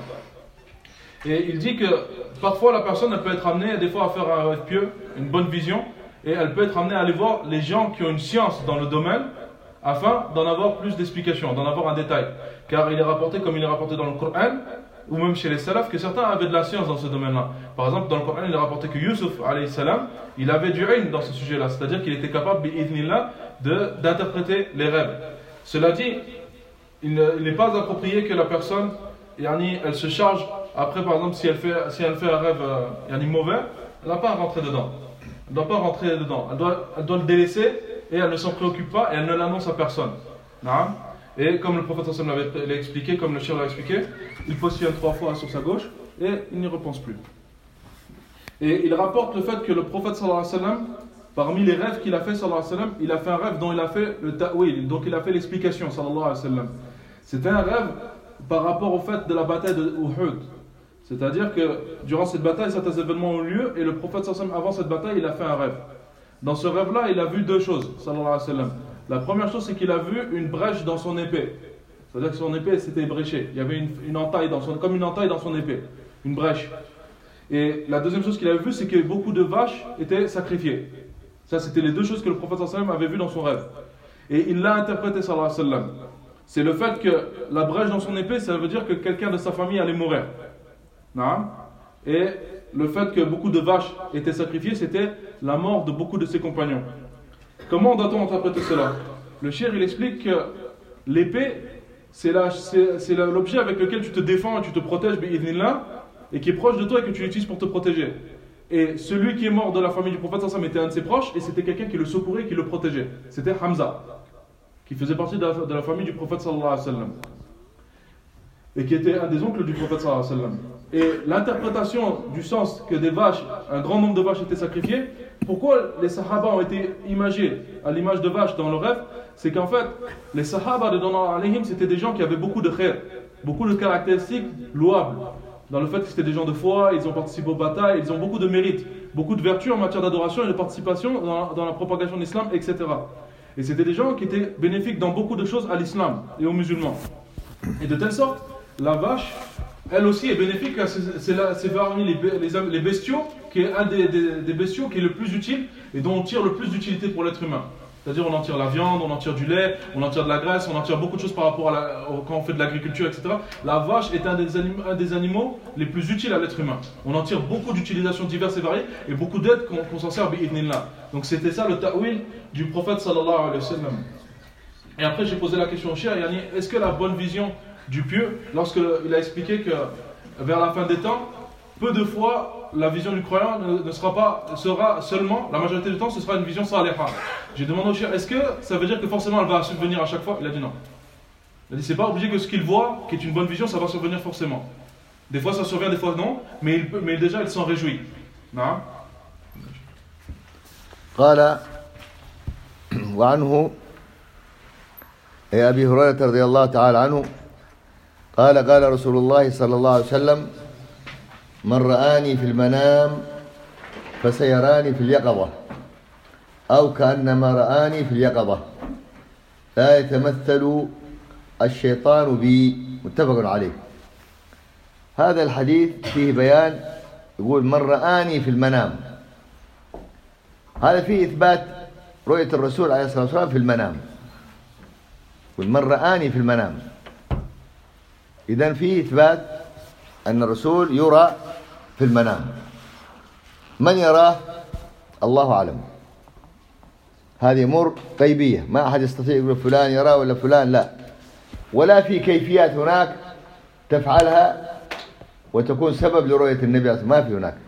Et il dit que parfois la personne elle peut être amenée des fois à faire un rêve pieux, une bonne vision, et elle peut être amenée à aller voir les gens qui ont une science dans le domaine afin d'en avoir plus d'explications, d'en avoir un détail. Car il est rapporté, comme il est rapporté dans le Coran, ou même chez les salafs, que certains avaient de la science dans ce domaine-là. Par exemple, dans le Coran, il est rapporté que Yusuf, alayhi salam, il avait du ilm dans ce sujet-là, c'est-à-dire qu'il était capable, bi'idhnillah, de, d'interpréter les rêves. Cela dit, il, ne, il n'est pas approprié que la personne, yani, elle se charge. Après, par exemple, si elle fait, si elle fait un rêve euh, yani mauvais, elle n'a pas à rentrer dedans. Elle ne doit pas rentrer dedans. Elle doit, elle doit le délaisser et elle ne s'en préoccupe pas et elle ne l'annonce à personne. Non? Et comme le prophète sallallahu alayhi wa sallam l'avait expliqué, comme le cheikh l'a expliqué, il positionne trois fois sur sa gauche et il n'y repense plus. Et il rapporte le fait que le prophète sallallahu alayhi wa sallam, parmi les rêves qu'il a fait, sallallahu alayhi wa sallam, il a fait un rêve dont il a fait le ta'wil, donc il a fait l'explication, sallallahu alayhi wa sallam. C'était un rêve par rapport au fait de la bataille de Uhud. C'est-à-dire que durant cette bataille, certains événements ont lieu et le prophète sallallahu alayhi wa sallam, avant cette bataille, il a fait un rêve. Dans ce rêve-là, il a vu deux choses, sallallahu alayhi wa sallam. La première chose, c'est qu'il a vu une brèche dans son épée. C'est-à-dire que son épée s'était ébréchée. Il y avait une, une entaille dans son, comme une entaille dans son épée, une brèche. Et la deuxième chose qu'il avait vue, c'est que beaucoup de vaches étaient sacrifiées. Ça, c'était les deux choses que le prophète sallallahu alayhi wa sallam avait vues dans son rêve. Et il l'a interprété, sallallahu alayhi wa sallam. C'est le fait que la brèche dans son épée, ça veut dire que quelqu'un de sa famille allait mourir. Non? Et le fait que beaucoup de vaches étaient sacrifiées, c'était la mort de beaucoup de ses compagnons. Comment doit-on interpréter cela? Le cheikh il explique que l'épée, c'est, la, c'est, c'est la, l'objet avec lequel tu te défends et tu te protèges, bi'idhnillah, et qui est proche de toi et que tu l'utilises pour te protéger. Et celui qui est mort de la famille du prophète sallallahu alayhi wa sallam était un de ses proches et c'était quelqu'un qui le secourait et qui le protégeait. C'était Hamza, qui faisait partie de la, de la famille du prophète sallallahu alayhi wa sallam et qui était un des oncles du prophète sallallahu alayhi wa sallam. Et l'interprétation du sens que des vaches, un grand nombre de vaches étaient sacrifiées, pourquoi les sahaba ont été imagés à l'image de vaches dans le rêve, c'est qu'en fait, les sahaba de Dana alayhim, c'était des gens qui avaient beaucoup de khair, beaucoup de caractéristiques louables, dans le fait que c'était des gens de foi, ils ont participé aux batailles, ils ont beaucoup de mérites, beaucoup de vertus en matière d'adoration et de participation dans, dans la propagation de l'islam, et cetera. Et c'était des gens qui étaient bénéfiques dans beaucoup de choses à l'islam et aux musulmans. Et de telle sorte, la vache, elle aussi est bénéfique, c'est parmi les, les, les bestiaux, qui est un des, des, des bestiaux qui est le plus utile et dont on tire le plus d'utilité pour l'être humain. C'est-à-dire on en tire la viande, on en tire du lait, on en tire de la graisse, on en tire beaucoup de choses par rapport à la, quand on fait de l'agriculture, et cetera. La vache est un des, animaux, un des animaux les plus utiles à l'être humain. On en tire beaucoup d'utilisations diverses et variées et beaucoup d'aides qu'on qu'on s'en sert bi'idhnillah. Donc c'était ça le ta'wil du prophète sallallahu alayhi wa sallam. Et après j'ai posé la question au cheikh, est-ce que la bonne vision du pieux, lorsqu'il a expliqué que vers la fin des temps, peu de fois la vision du croyant ne, ne sera pas, sera seulement, la majorité du temps ce sera une vision saliha. J'ai demandé au cheikh, est-ce que ça veut dire que forcément elle va subvenir à chaque fois? Il a dit non. Il a dit c'est pas obligé que ce qu'il voit, qui est une bonne vision, ça va survenir forcément. Des fois ça survient, des fois non, mais, il peut, mais déjà il s'en réjouit. Non? قال وعنه يا أبي هريرة رضي الله تعالى عنه قال قال رسول الله صلى الله عليه وسلم من رآني في المنام فسيراني في اليقظة أو كأنما رآني في اليقظة لا يتمثل الشيطان بي متفق عليه. هذا الحديث فيه بيان، يقول من رآني في المنام، هذا فيه إثبات رؤية الرسول عليه الصلاة والسلام في المنام. يقول من رآني في المنام، إذن فيه إثبات أن الرسول يرى في المنام. من يراه؟ الله أعلم. هذه أمور غيبية، ما أحد يستطيع يقول فلان يراه ولا فلان، لا، ولا في كيفيات هناك تفعلها وتكون سبب لرؤية النبي، ما في هناك.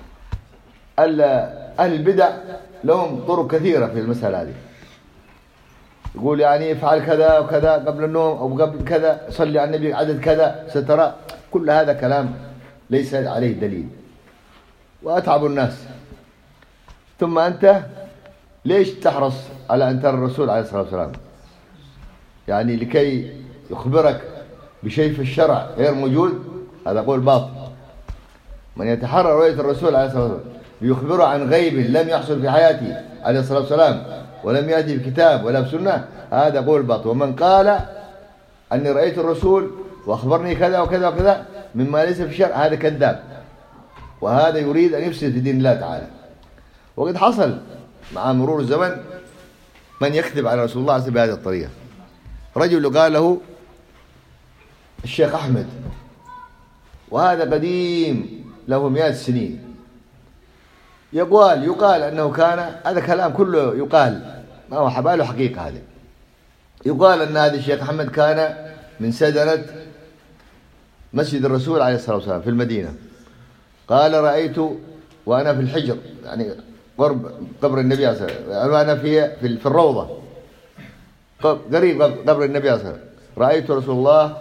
أهل البدع لهم طرق كثيرة في المسألة هذه، يقول يعني افعل كذا وكذا قبل النوم أو قبل كذا، صلي على النبي عدد كذا سترى، كل هذا كلام ليس عليه دليل وأتعب الناس. ثم أنت ليش تحرص على أن ترى الرسول عليه الصلاة والسلام؟ يعني لكي يخبرك بشيء في الشرع غير موجود؟ هذا قول باطل. من يتحرى رؤية الرسول عليه الصلاة والسلام ليخبره عن غيب لم يحصل في حياته عليه الصلاة والسلام ولم يأتي بكتاب ولا بسنة، هذا قول باطل. ومن قال أني رأيت الرسول وأخبرني كذا وكذا وكذا مما ليس في الشرع، هذا كذاب، وهذا يريد أن يفسد في دين الله تعالى. وقد حصل مع مرور الزمن من يكذب على رسول الله بهذه الطريقة. رجل قال له الشيخ أحمد، وهذا قديم له مئات السنين، يقال يقال أنه كان، هذا كلام كله يقال ما هو حباله حقيقة، هذا يقال أن هذا الشيخ أحمد كان من سدنة مسجد الرسول عليه الصلاة والسلام في المدينة. قال رأيت وأنا في الحجر، يعني قرب قبر النبي صلى الله عليه وسلم، وأنا في في الروضة قريب قبر النبي صلى الله عليه وسلم، رأيت رسول الله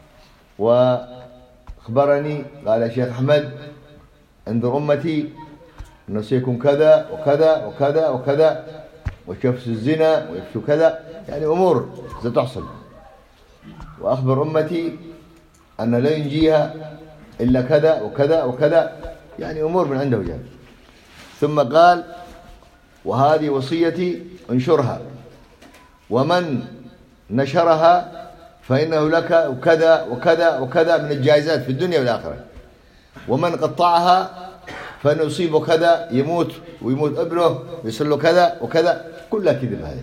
وأخبرني قال يا شيخ أحمد انظر أمتي أنه سيكون كذا وكذا وكذا وكذا ويفشوا الزنا ويفشوا كذا، يعني أمور ستحصل، وأخبر أمتي أن لا ينجيها إلا كذا وكذا وكذا، يعني أمور من عنده جاء. ثم قال وهذه وصيتي انشرها، ومن نشرها فإنه لك وكذا وكذا وكذا من الجائزات في الدنيا والآخرة، ومن قطعها فإنه يصيبه كذا، يموت ويموت ابنه ويصير له كذا وكذا، كلها كذب هذه.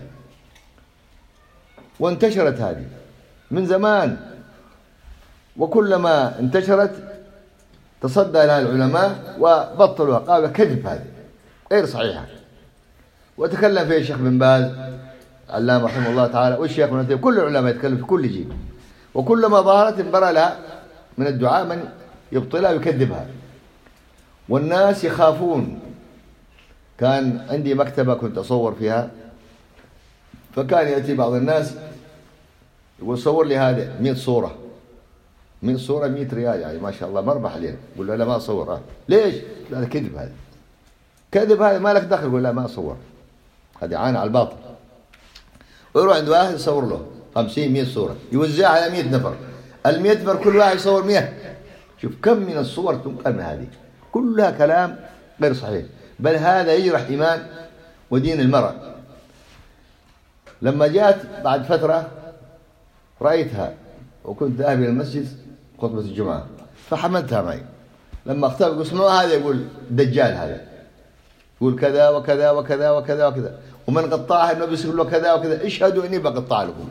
وانتشرت هذه من زمان، وكلما انتشرت تصدى لها العلماء وبطلوها، قالوا كذب هذه غير صحيحة. وتكلم فيها الشيخ بن باز علامة رحمه الله تعالى، والشيخ ابن تيمية، كل العلماء يتكلم في كل جيل، وكلما ظهرت انبرى لها من الدعاء من يبطلها ويكذبها، والناس يخافون. كان عندي مكتبة كنت أصور فيها، فكان يأتي بعض الناس يقول صور لي هذه مئة صورة، مئة صورة مئة ريال، يعني ما شاء الله مربح علينا. يقول له لا ما أصور. آه. ليش؟ هذا كذب، هذا كذب، هذا ما لك دخل. يقول لا ما أصور، هذا عانى على الباطل. ويروح عند واحد يصور له خمسين مئة صورة، يوزعها على مئة نفر، المئة نفر كل واحد يصور مئة. شوف كم من الصور تنقل من هذه، كلها كلام غير صحيح، بل هذا يجرح إيمان ودين المرء. لما جاءت بعد فترة رأيتها وكنت ذاهب إلى المسجد خطبة الجمعة، فحملتها معي. لما اختار يقول اسمعوا هذا، يقول دجال هذا، يقول كذا وكذا وكذا وكذا وكذا، ومن قطعها النبي يقول له كذا وكذا، اشهدوا اني بقطع لكم.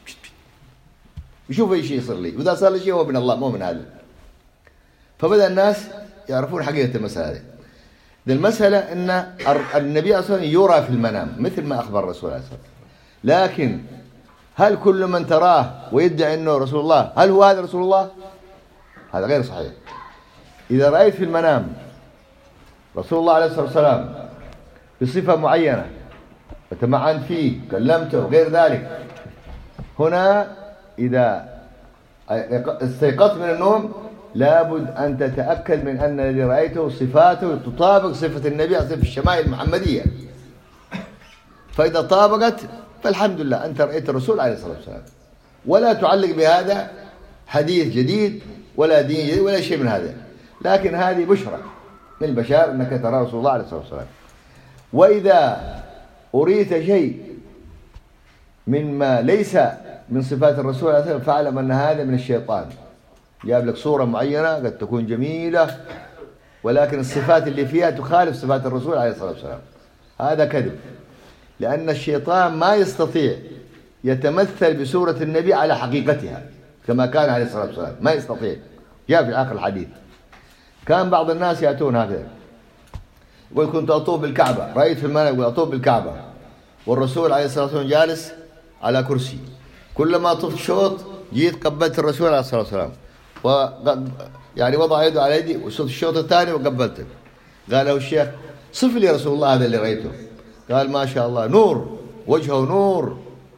يشوف اي شيء يصير لي، واذا صار لي شيء هو من الله مو من هذا. فبدا الناس يعرفون حقيقه المساله هذه. المساله ان النبي اصلا يرى في المنام مثل ما اخبر الرسول عليه الصلاه والسلام، لكن هل كل من تراه ويدعي انه رسول الله هل هو هذا رسول الله؟ هذا غير صحيح. اذا رايت في المنام رسول الله عليه الصلاه والسلام بصفه معينه وتمعن فيه كلمته وغير ذلك، هنا إذا استيقظت من النوم لابد أن تتأكد من أن الذي رأيته صفاته تطابق صفة النبي، صفة الشمائل المحمدية. فإذا طابقت فالحمد لله أنت رأيت الرسول عليه الصلاة والسلام، ولا تعلق بهذا حديث جديد ولا دين جديد ولا شيء من هذا، لكن هذه بشرى من البشار أنك ترى رسول الله عليه الصلاة والسلام. وإذا أريت شيء مما ليس من صفات الرسول عليه الصلاة والسلام فاعلم أن هذا من الشيطان. جاب لك صورة معينة قد تكون جميلة ولكن الصفات اللي فيها تخالف صفات الرسول عليه الصلاة والسلام، هذا كذب، لأن الشيطان ما يستطيع يتمثل بصورة النبي على حقيقتها كما كان عليه الصلاة والسلام، ما يستطيع. جاء في آخر الحديث كان بعض الناس يأتون هكذا، يقول كنت أطوف بالكعبة، رأيت في المنام يقول أطوف بالكعبة والرسول عليه الصلاة والسلام جالس على كرسي، كلما طفت شوط جيت قبلت الرسول عليه الصلاة والسلام و يعني وضع يده على يدي وصوت الشوط الثاني وقبلته. قال له الشيخ صف لي رسول الله هذا اللي رأيته، قال ما شاء الله نور، وجهه نور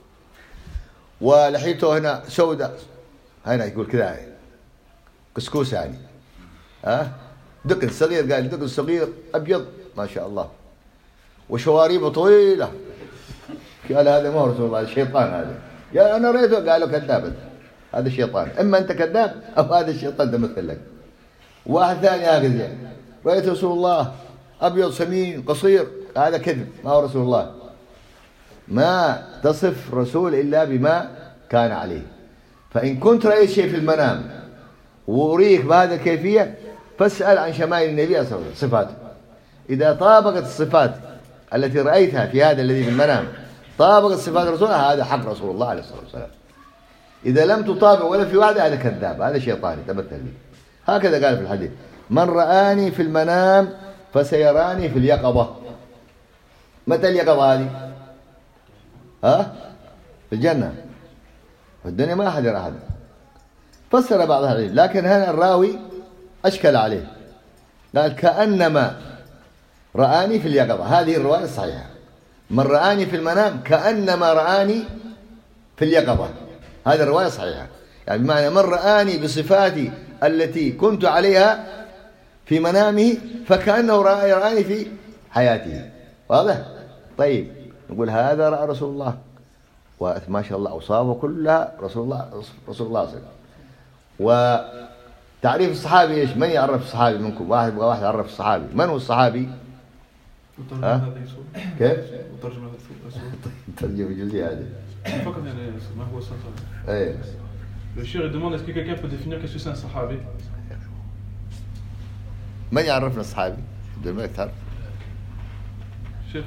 ولحيته هنا سوداء، هنا يقول كذا كسكوس يعني ها دقن صغير، قال دقن صغير أبيض ما شاء الله وشواربه طويلة. قال هذا ما هو رسول الله، الشيطان هذا. قال أنا رأيته، قال له كذاب، هذا الشيطان، إما أنت كذاب أو هذا الشيطان تمثل لك. واحد ثاني هكذا يعني رأيت رسول الله أبيض سمين قصير، هذا كذب ما هو رسول الله. ما تصف رسول إلا بما كان عليه. فإن كنت رأيت شيء في المنام وأريك بهذه الكيفية فاسأل عن شمائل النبي صلى الله عليه وسلم صفاته، إذا طابقت الصفات التي رأيتها في هذا الذي في المنام طابقت صفات الرسول هذا حق رسول الله عليه الصلاة والسلام. إذا لم تطابق ولا في واحد هذا كذاب، هذا شيطاني تمثل لي. هكذا قال في الحديث من رآني في المنام فسيراني في اليقظة. متى اليقظة هذه؟ ها؟ في الجنة، في الدنيا ما أحد يرى هذا. فسر بعض أهل العلم، لكن هنا الراوي أشكل عليه، قال كأنما رآني في اليقظة، هذه الرواية الصحيحة. من رآني في المنام كأنما رآني في اليقظة، هذه الرواية صحيحة، يعني بمعنى من رآني بصفاتي التي كنت عليها في منامه فكأنه رآني في حياته. واضح؟ طيب نقول هذا رأى رسول الله وما شاء الله أوصافه كلها رسول الله رسول الله صلى الله عليه وسلم. وتعريف الصحابي ايش؟ من يعرف الصحابي منكم؟ واحد يبغى واحد يعرف الصحابي، من هو الصحابي؟ ها؟ كيف؟ ترجمة ترجمة جزئية هذه. ما هو الصحابي؟ ايه. Le cheikh demande est-ce que quelqu'un peut définir qu'est-ce que c'est un sahabi? من يعرفنا الصحابي؟ عبد الملك تعرف؟ شيخ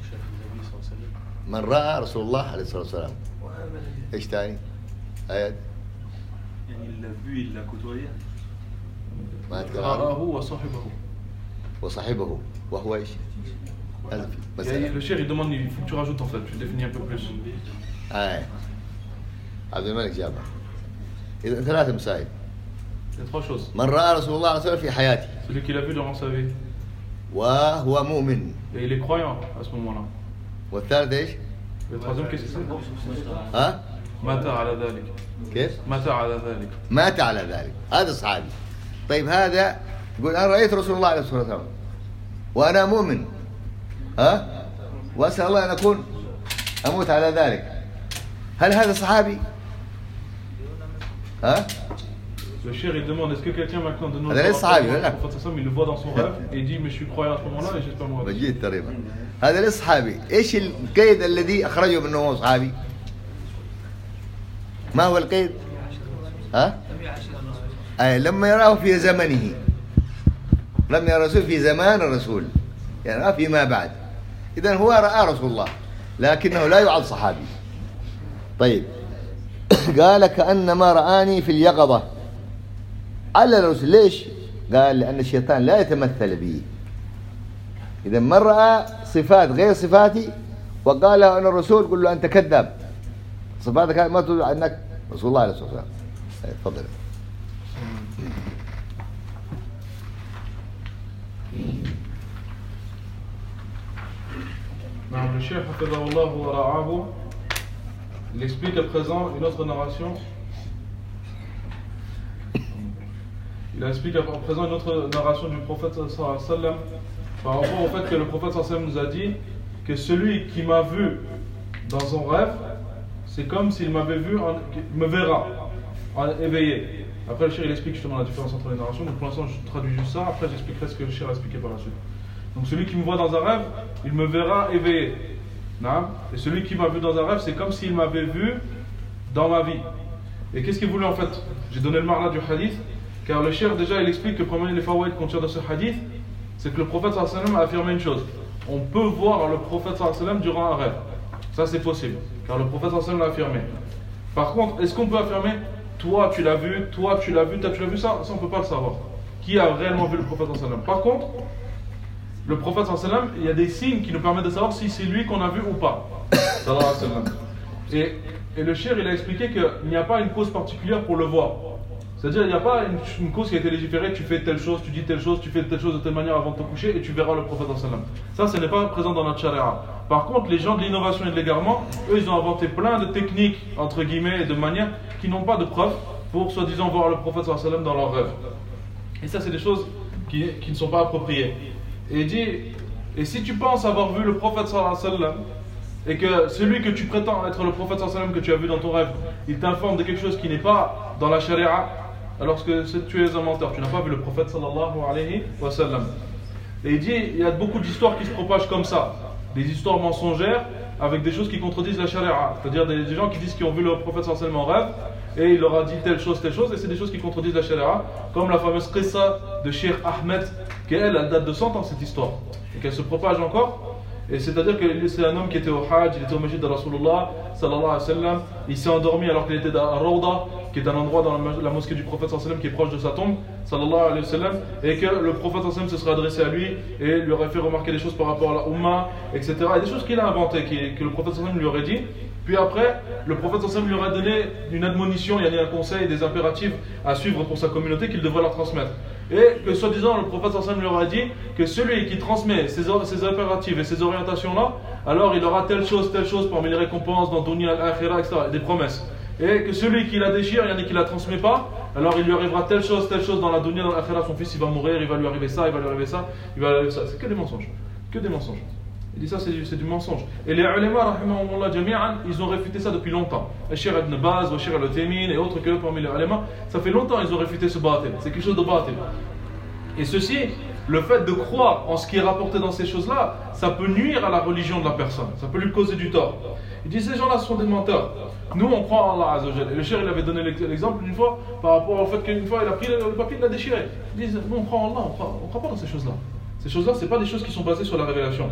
من رأى رسول الله عليه الصلاة والسلام. ايش ثاني؟ آيات. يعني il l'a vu, il l'a côtoyé. ما تقرأ. رآه وصاحبه. وصاحبه وهو ايش؟ هذا بس le cheikh il demande, il faut que tu rajoutes en fait, tu définis un peu plus. آه. عبد الملك جابر. إذا ثلاث مسائل. Il y a trois choses. من رأى رسول الله عليه الصلاة والسلام في حياته. Celui qui l'a vu durant sa vie. وهو مؤمن. Et il est croyant à ce moment-là. والثالث ايش؟ Le troisième qu'est-ce que c'est? ها؟ مات على ذلك. كيف؟ مات على ذلك. مات على ذلك، هذا الصحابي. طيب هذا يقول أنا رأيت رسول الله عليه الصلاة والسلام وأنا مؤمن، ها؟ وأسأل الله أن أكون أموت على ذلك. هل هذا صحابي؟ ها؟ Le cheikh il demande est-ce que quelqu'un maintenant de nos هذا ليس صحابي ولا؟ il le voit dans son rêve et il dit mais je suis croyant à ce moment-là et j'espère mourir. بجيت تقريبا. هذا ليس صحابي، ايش القيد الذي أخرجه منه هو صحابي؟ ما هو القيد؟ ها؟ أي لما يراه في زمنه، لم يرى رسول في زمان الرسول، يعني رأى فيما بعد. إذن هو رأى رسول الله لكنه لا يعد صحابي. طيب قال كأنما رآني في اليقظة على الرسول. ليش؟ قال لأن الشيطان لا يتمثل بي. إذا من رأى صفات غير صفاتي وقال له أنا الرسول، قل له أنت كذاب، صفاتك ما تدل على أنك رسول الله عليه الصلاة والسلام. تفضل. Le Cheikh Hafidahullah wa Ra'ahu, il explique à présent une autre narration. Il explique à présent une autre narration du prophète sallallahu alayhi wa sallam par rapport au fait que le prophète sallallahu alayhi wa sallam nous a dit que celui qui m'a vu dans son rêve, c'est comme s'il m'avait vu, en, me verra en éveillé. Après le Cheikh il explique justement la différence entre les narrations, donc pour l'instant je traduis juste ça, après j'expliquerai ce que le Cheikh a expliqué par la suite. Donc celui qui me voit dans un rêve, il me verra éveillé. Et celui qui m'a vu dans un rêve, c'est comme s'il m'avait vu dans ma vie. Et qu'est-ce qu'il voulait en fait? J'ai donné le marla du hadith, car le Cheikh déjà il explique que parmi les fawaïd qu'on tire de ce hadith, c'est que le prophète sallallahu alayhi wa sallam a affirmé une chose. On peut voir le prophète sallallahu alayhi wa sallam durant un rêve. Ça c'est possible, car le prophète sallallahu alayhi wa sallam l'a affirmé. Par contre, est-ce qu'on peut affirmer toi tu l'as vu, toi tu l'as vu, toi tu l'as vu? Ça, ça on ne peut pas le savoir. Qui a réellement vu le prophète sallallahu alayhi wa sallam? Par contre, le prophète sallallahu alayhi wa sallam, il y a des signes qui nous permettent de savoir si c'est lui qu'on a vu ou pas. Sallallahu alayhi wa sallam. Et, et le Cheikh il a expliqué qu'il n'y a pas une cause particulière pour le voir. C'est-à-dire il n'y a pas une, une cause qui a été légiférée, tu fais telle chose, tu dis telle chose, tu fais telle chose de telle manière avant de te coucher et tu verras le prophète sallallahu alayhi wa sallam. Ça, ce n'est pas présent dans notre charia. Par contre, les gens de l'innovation et de l'égarement, eux ils ont inventé plein de techniques, entre guillemets, et de manières qui n'ont pas de preuves pour soi-disant voir le prophète sallallahu alayhi wa sallam dans leurs rêves. Et ça c'est des choses qui, qui ne sont pas appropriées. Et il dit, et si tu penses avoir vu le prophète sallallahu alayhi wa sallam, et que celui que tu prétends être le prophète sallallahu alayhi wa sallam que tu as vu dans ton rêve, il t'informe de quelque chose qui n'est pas dans la charia, alors que tu es un menteur, tu n'as pas vu le prophète sallallahu alayhi wa sallam. Et il dit, il y a beaucoup d'histoires qui se propagent comme ça, des histoires mensongères avec des choses qui contredisent la charia, c'est-à-dire des, des gens qui disent qu'ils ont vu le prophète sallallahu alayhi wa sallam en rêve, et il leur a dit telle chose, telle chose, et c'est des choses qui contredisent la charia, comme la fameuse qissa de Cheikh Ahmed, qui elle, elle date de cent ans cette histoire, et qu'elle se propage encore. Et c'est-à-dire que c'est un homme qui était au Hajj, il était au Masjid de Rasulullah sallallahu alayhi wa sallam, il s'est endormi alors qu'il était dans Rawda, qui est un endroit dans la, la mosquée du prophète sallallahu alayhi wa sallam qui est proche de sa tombe, sallallahu alayhi wa sallam, et que le prophète sallallahu alayhi wa sallam se serait adressé à lui et lui aurait fait remarquer des choses par rapport à la Ummah, et cetera. Et des choses qu'il a inventées, qui, que le prophète sallallahu alayhi wa sallam lui aurait dit. Puis après, le prophète sallallahu alayhi wa sallam lui aurait donné une admonition, il y a un conseil, des impératifs à suivre pour sa communauté qu'il devrait leur transmettre. Et que soi-disant le prophète sallallahu alayhi wa sallam lui aura dit que celui qui transmet ces, ces impératifs et ces orientations-là, alors il aura telle chose, telle chose parmi les récompenses dans Dunya al-Akhirah, et cetera, des promesses. Et que celui qui la déchire, il y en a qui la transmet pas, alors il lui arrivera telle chose, telle chose dans la Dunya, dans l'Akhirah, son fils il va mourir, il va lui arriver ça, il va lui arriver ça, il va lui arriver ça. C'est que des mensonges, que des mensonges. Il dit ça, c'est du, du mensonge. Et les ulama, rahimahumullah jami'an, ils ont réfuté ça depuis longtemps. Le Cheikh Ibn Baz, le Cheikh Al-Uthaymin et autres que parmi les ulama, ça fait longtemps qu'ils ont réfuté ce batil. C'est quelque chose de batil. Et ceci, le fait de croire en ce qui est rapporté dans ces choses-là, ça peut nuire à la religion de la personne, ça peut lui causer du tort. Il dit ces gens-là sont des menteurs. Nous on croit en Allah Azza wa Jalla. Et le Cheikh il avait donné l'exemple une fois par rapport au fait qu'une fois il a pris le papier, il l'a déchiré. Il dit nous on croit en Allah, on croit, on croit pas dans ces choses-là. Ces choses-là, c'est pas des choses qui sont basées sur la révélation.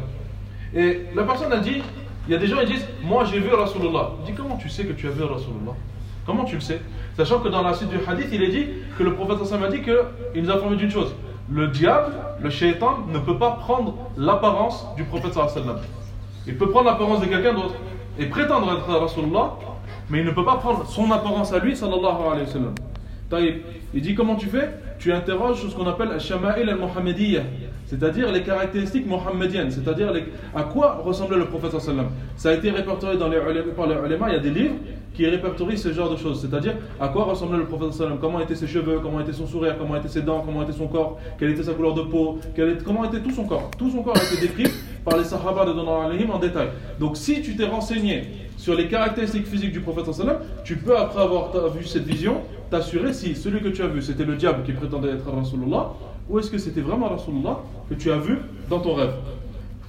Et la personne a dit, il y a des gens qui disent moi j'ai vu Rasulullah. Il dit comment tu sais que tu as vu Rasulullah? Comment tu le sais? Sachant que dans la suite du hadith il est dit que le prophète sallallahu alayhi wa sallam a dit qu'il nous a informé d'une chose. Le diable, le shaitan, ne peut pas prendre l'apparence du prophète sallallahu alayhi wa sallam. Il peut prendre l'apparence de quelqu'un d'autre et prétendre être Rasulullah, mais il ne peut pas prendre son apparence à lui sallallahu alayhi wa sallam. Il dit comment tu fais? Tu interroges sur ce qu'on appelle al-shama'il al-muhammadiyya, c'est-à-dire les caractéristiques mohammediennes, c'est-à-dire les... à quoi ressemblait le prophète sallallahu alayhi wa sallam. Ça a été répertorié dans les ulama, par les ulama, il y a des livres qui répertorient ce genre de choses, c'est-à-dire à quoi ressemblait le prophète sallallahu alayhi wa sallam, comment étaient ses cheveux, comment était son sourire, comment étaient ses dents, comment était son corps, quelle était sa couleur de peau, quelle était... comment était tout son corps. Tout son corps a été décrit par les sahaba de Dona alayhim en détail. Donc si tu t'es renseigné sur les caractéristiques physiques du prophète sallallahu alayhi wa sallam, tu peux après avoir vu cette vision t'assurer si celui que tu as vu c'était le diable qui prétendait être Rasulullah ou est-ce que c'était vraiment Rasulullah que tu as vu dans ton rêve.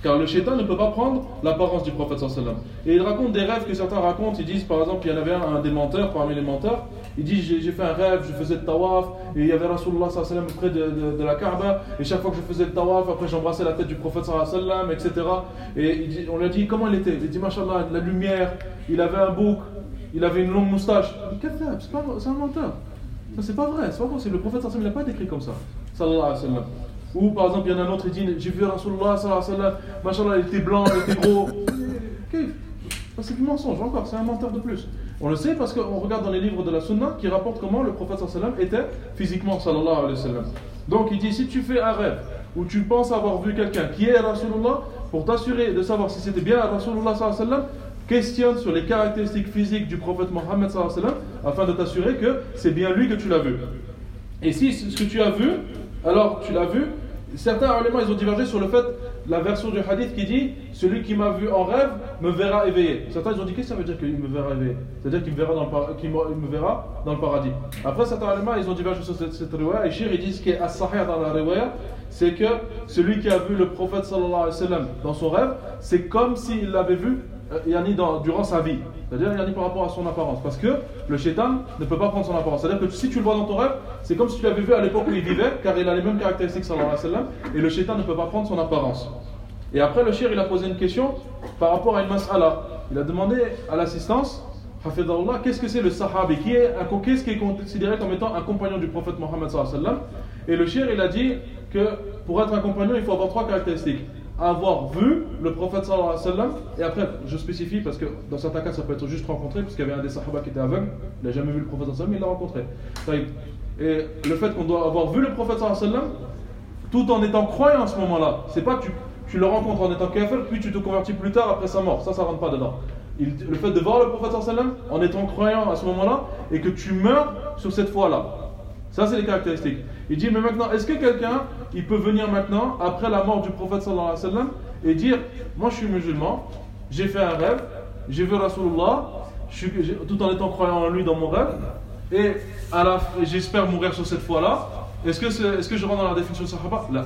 Car le shaitan ne peut pas prendre l'apparence du prophète sallallahu alayhi wa sallam. Et il raconte des rêves que certains racontent. Ils disent par exemple, il y en avait un, un des menteurs, parmi les menteurs. Il dit, j'ai, j'ai fait un rêve, je faisais le tawaf, et il y avait Rasulullah sallallahu alayhi wa sallam près de, de, de la Kaaba. Et chaque fois que je faisais le tawaf, après j'embrassais la tête du prophète sallallahu alayhi wa sallam, et cetera. Et il dit, on lui a dit, comment il était? Il dit, mashallah, la lumière, il avait un bouc, il avait une longue moustache. Il dit, c'est, pas, c'est un menteur. Ça c'est pas vrai, c'est pas possible. Le prophète sallallahu alayhi wa sallam, il n'a pas décrit comme ça. Sallallahu alayhi wa sallam. Ou par exemple, il y en a un autre, il dit, j'ai vu Rasulullah sallallahu alayhi wa sallam, machallah, il était blanc, il était gros. Okay. C'est du mensonge, encore, c'est un menteur de plus. On le sait parce qu'on regarde dans les livres de la Sunna qui rapportent comment le prophète sallallahu alayhi wa sallam était physiquement sallallahu alayhi wa sallam. Donc il dit, si tu fais un rêve où tu penses avoir vu quelqu'un qui est Rasulullah, pour t'assurer de savoir si c'était bien Rasulullah sallallahu alayhi wa sallam, questionne sur les caractéristiques physiques du prophète Mohammed sallallahu alayhi wa sallam afin de t'assurer que c'est bien lui que tu l'as vu. Et si ce que tu as vu, alors tu l'as vu. Certains éléments ils ont divergé sur le fait, la version du hadith qui dit celui qui m'a vu en rêve me verra éveillé. Certains ils ont dit qu'est-ce que ça veut dire qu'il me verra éveillé? C'est-à-dire qu'il me verra dans le, par... qu'il me verra dans le paradis. Après certains éléments ils ont divergé sur cette, cette riwaya. Et Shir ils disent ce qui est as-sahih dans la riwaya, c'est que celui qui a vu le prophète sallallahu alayhi wa sallam dans son rêve, c'est comme s'il l'avait vu euh, yani dans, durant sa vie. C'est-à-dire yani par rapport à son apparence. Parce que le shaitan ne peut pas prendre son apparence. C'est-à-dire que si tu le vois dans ton rêve, c'est comme si tu l'avais vu à l'époque où il vivait, car il a les mêmes caractéristiques sallallahu alayhi wa sallam, et le shaitan ne peut pas prendre son apparence. Et après le shir il a posé une question par rapport à une mas'ala. Il a demandé à l'assistance, hafidhahullah, qu'est-ce que c'est le sahabi, qui est, un, qu'est-ce qui est considéré comme étant un compagnon du prophète Mohammed sallallahu alayhi wa sallam. Et le shir il a dit que pour être un compagnon il faut avoir trois caractéristiques. Avoir vu le prophète sallallahu alayhi wa sallam, et après je spécifie parce que dans certains cas ça peut être juste rencontré, parce qu'il y avait un des sahaba qui était aveugle, il n'a jamais vu le prophète sallallahu alayhi wa sallam, il l'a rencontré. Et le fait qu'on doit avoir vu le prophète sallallahu alayhi wa sallam tout en étant croyant à ce moment-là, c'est pas que tu, tu le rencontres en étant kafir puis tu te convertis plus tard après sa mort, ça ça rentre pas dedans. Il, le fait de voir le prophète sallallahu alayhi wa sallam en étant croyant à ce moment-là et que tu meurs sur cette foi-là, ça c'est les caractéristiques. Il dit mais maintenant est-ce que quelqu'un il peut venir maintenant après la mort du prophète sallallahu alayhi wa sallam et dire moi je suis musulman, j'ai fait un rêve, j'ai vu Rasulullah, je suis, tout en étant croyant en lui dans mon rêve et à la, j'espère mourir sur cette foi-là. Est-ce que, c'est, est-ce que je rentre dans la définition de sahaba? Là.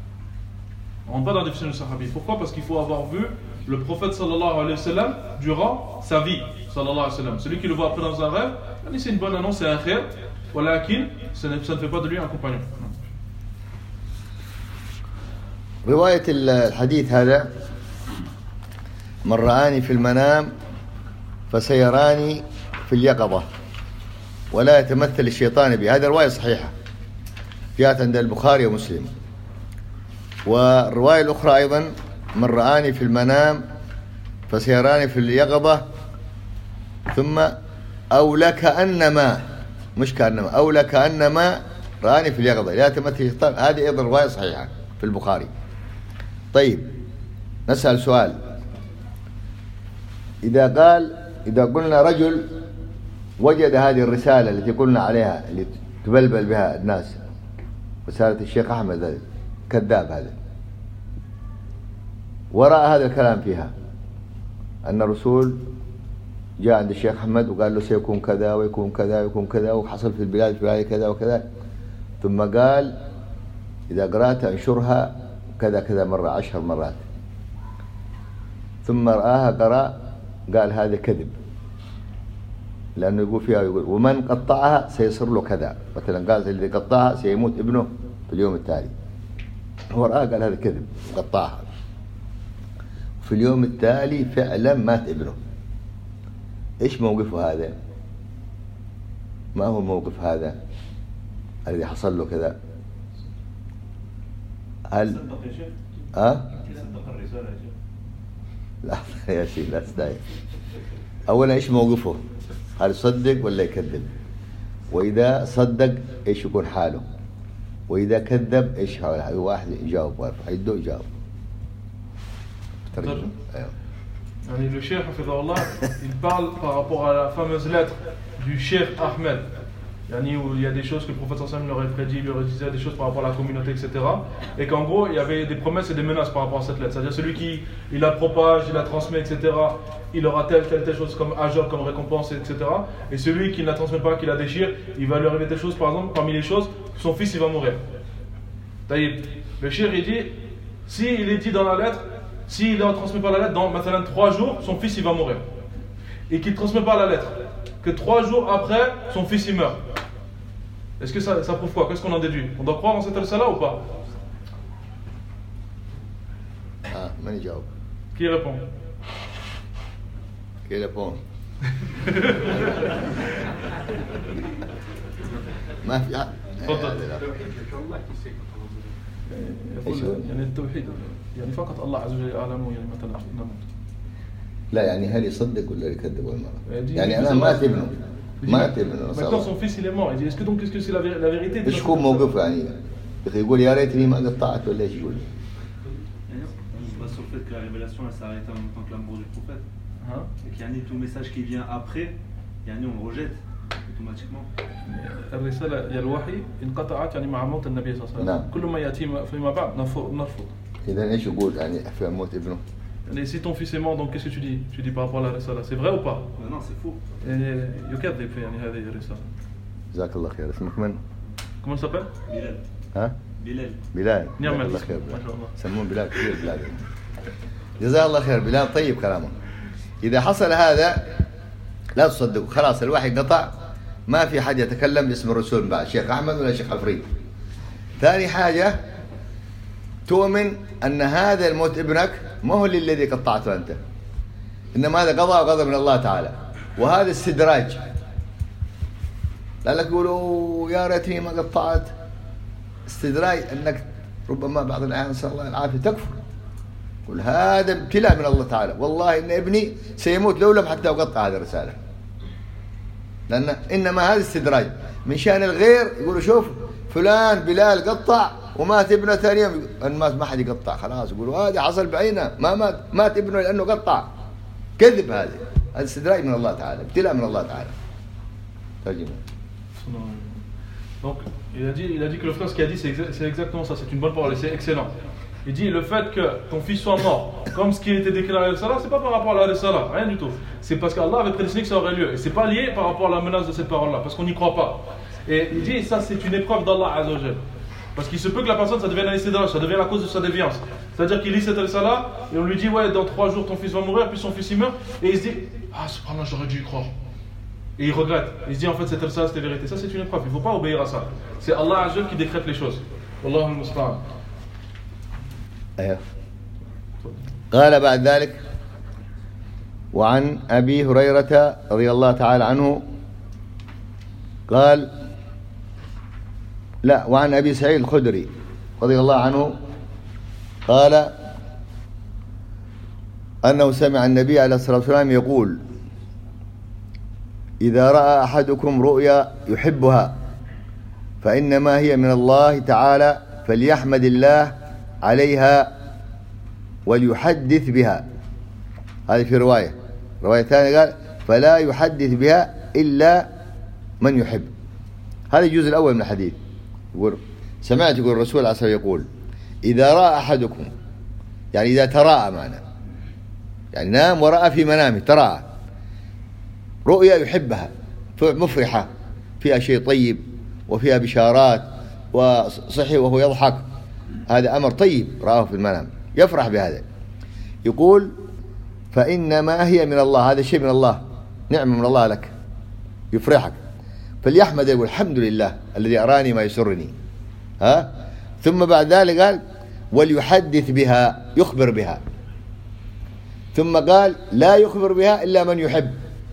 On ne rentre pas dans la définition de sahabi. Pourquoi? Parce qu'il faut avoir vu le prophète sallallahu alayhi wa sallam durant sa vie sallallahu alayhi wa sallam. Celui qui le voit après dans un rêve, c'est une bonne annonce, c'est un khair. ولكن ça ne fait pas de lui un compagnon. رواية الحديث هذا من رآني في المنام فسيراني في اليقظة ولا يتمثل الشيطان بي، هذه رواية صحيحة جاءت عند البخاري ومسلم. والرواية الأخرى أيضا من رآني في المنام فسيراني في اليقظة ثم أو لكأنما مش كأنما أو لكأنما رآني في اليقظة لا يتمثل الشيطان، هذه أيضا رواية صحيحة في البخاري. طيب نسأل سؤال، إذا قال إذا قلنا رجل وجد هذه الرسالة التي قلنا عليها اللي تبلبل بها الناس، رسالة الشيخ أحمد هذا كذاب هذا، ورأى هذا الكلام فيها أن الرسول جاء عند الشيخ أحمد وقال له سيكون كذا ويكون كذا ويكون كذا وحصل في البلاد الفلانية كذا وكذا، ثم قال إذا قرأت انشرها كذا كذا مرة عشر مرات، ثم رآها قرأ قال هذا كذب، لأنه يقول فيها يقول ومن قطعها سيصير له كذا، مثلا قال الذي قطعها سيموت ابنه في اليوم التالي، هو رآها قال هذا كذب قطعها، في اليوم التالي فعلا مات ابنه. إيش موقفه هذا؟ ما هو موقف هذا الذي حصل له كذا؟ هل صدق يا شيخ؟ أه؟ صدق الرسالة يا شيخ؟ لا يا شيخ لا تستعجل. أولا إيش موقفه؟ هل يصدق ولا يكذب؟ وإذا صدق إيش يكون حاله؟ وإذا كذب إيش حاله؟ واحد يجاوب ويرفع يده يجاوب. أيوه. Le cheikh hafidhahullah, il parle par rapport à la fameuse lettre du cheikh Ahmed, où il y a des choses que le prophète sallallahu alayhi wa sallam leur aurait prédit, il leur disait des choses par rapport à la communauté, et cetera. Et qu'en gros, il y avait des promesses et des menaces par rapport à cette lettre. C'est-à-dire celui qui il la propage, il la transmet, et cetera, il aura telle, telle, telle chose comme ajor, comme récompense, et cetera. Et celui qui ne la transmet pas, qui la déchire, il va lui arriver telle chose, par exemple, parmi les choses, son fils il va mourir. Le cheikh il dit, si il est dit dans la lettre s'il ne transmet pas la lettre, dans maintenant trois jours, son fils il va mourir. Et qu'il ne transmet pas la lettre, que trois jours après, son fils il meurt. Est-ce que ça, ça prouve quoi? Qu'est-ce qu'on en déduit? On doit croire en cette risala ou pas? Ah, من يجاوب؟ Qui répond? Qui répond؟ ما في أحد. تفضل. يقول يعني التوحيد يعني فقط الله عز وجل أعلم يعني متى نموت. لا يعني هل يصدق ولا يكذب ولا يعني أنا مات ابنه مات ابنه. Maintenant son fils il est mort. Il dit est-ce que donc est-ce que c'est la, la vérité? ايش يكون موقفه يعني؟ يقول يا ريتني ما قطعت ولا ايش يقول؟ On se base sur le fait que la révélation elle s'arrête en même temps que l'amour du prophète. Hein? Et qu'il y a tout message qui vient après, il y a on le rejette automatiquement. الرسالة يا الوحي انقطعت يعني مع موت النبي صلى الله عليه وسلم. كل ما يأتي فيما بعد نرفض. إذا ايش يقول يعني في موت ابنه؟ Et si ton fils est mort, donc qu'est-ce que tu dis? Tu dis par rapport à la risala, c'est vrai ou pas? Non, c'est faux. يكذب يعني هذه الرسالة. جزاك الله خير. اسمك من؟ Comment il s'appelle? Bilal. ها؟ بلال. بلال. نعم الله خير. ما شاء الله. يسمون بلال كثير بلال. جزاه الله خير. بلال طيب كلامه. إذا حصل هذا لا تصدقوا، خلاص الوحي قطع، ما في حد يتكلم باسم الرسول بعد، شيخ أحمد ولا شيخ عفريت. ثاني حاجة تؤمن أن هذا الموت ابنك ما هو الذي قطعته أنت، إنما هذا قضاء وغضب من الله تعالى، وهذا استدراج. لأنك يقولوا يا ريتني ما قطعت، استدراج أنك ربما بعض الأحيان نسأل الله العافية تكفر، قل هذا ابتلاء من الله تعالى، والله إن ابني سيموت لو لم حتى أقطع هذه الرسالة، لأن إنما هذا استدراج من شأن الغير. يقولوا شوف فلان بلال قطع ومات ابنه ثاني يوم، مات ما حد يقطع، خلاص يقولوا هذا حصل بعينه، ما مات مات ابنه لأنه قطع. كذب هذا، هذا استدراج من الله تعالى، ابتلاء من الله تعالى. ترجمة. Donc il a dit, il a dit que le frère ce qu'il a dit c'est, c'est exactement ça, c'est une bonne parole et c'est excellent. Il dit le fait que ton fils soit mort, comme ce qui était décrit dans la Risala, c'est pas par rapport à la Risala, rien du tout. C'est parce qu'Allah avait prédestiné que ça aurait lieu. Et c'est pas lié par rapport à la menace de cette parole-là, parce qu'on n'y croit pas. Et il dit ça c'est une épreuve d'Allah Azza wa Jal. Parce qu'il se peut que la personne ça devienne un istidraj, ça devient la cause de sa déviance. C'est-à-dire qu'il lit cette Risala et on lui dit ouais dans trois jours ton fils va mourir, puis son fils il meurt, et il se dit ah subhanallah j'aurais dû y croire. Et il regrette. Il se dit en fait cette Risala c'était vérité. Ça c'est une épreuve, il ne faut pas obéir à ça. C'est Allah Azza wa Jal qui décrète les choses. Wallahu al-musta'an. أيوه. قال بعد ذلك وعن أبي هريرة رضي الله تعالى عنه قال لا وعن أبي سعيد الخدري رضي الله عنه قال أنه سمع النبي عليه الصلاة والسلام يقول إذا رأى أحدكم رؤيا يحبها فإنما هي من الله تعالى فليحمد الله عليها وليحدث بها. هذه في رواية رواية ثانية قال فلا يحدث بها إلا من يحب. هذا الجزء الأول من الحديث. يقول سمعت يقول الرسول عليه الصلاة والسلام يقول إذا رأى أحدكم يعني إذا تراءى معنا يعني نام ورأى في منامه تراءى رؤيا يحبها مفرحة فيها شيء طيب وفيها بشارات وصحي وهو يضحك، هذا أمر طيب رآه في المنام يفرح بهذا، يقول فإنما هي من الله، هذا شيء من الله، نعمة من الله لك يفرحك، فليحمد يقول الحمد لله الذي أراني ما يسرني. ها ثم بعد ذلك قال وليحدث بها يخبر بها، ثم قال لا يخبر بها إلا من يحب،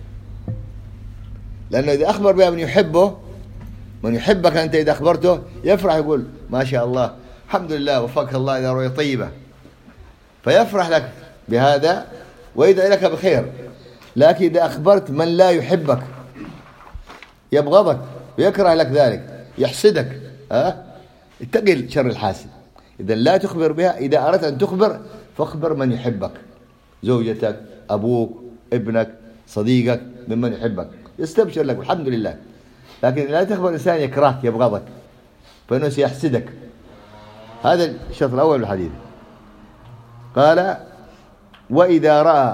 لأنه إذا أخبر بها من يحبه من يحبك أنت إذا أخبرته يفرح يقول ما شاء الله الحمد لله وفقك الله إذا رؤية طيبة، فيفرح لك بهذا ويدعي لك بخير. لكن إذا أخبرت من لا يحبك يبغضك ويكره لك ذلك يحسدك، ها اتقي شر الحاسد. إذا لا تخبر بها، إذا أردت أن تخبر فاخبر من يحبك، زوجتك أبوك ابنك صديقك ممن يحبك يستبشر لك الحمد لله. لكن لا تخبر إنسان يكرهك يبغضك فإنه سيحسدك. هذا الشرط الأول من الحديث. قال وإذا رأى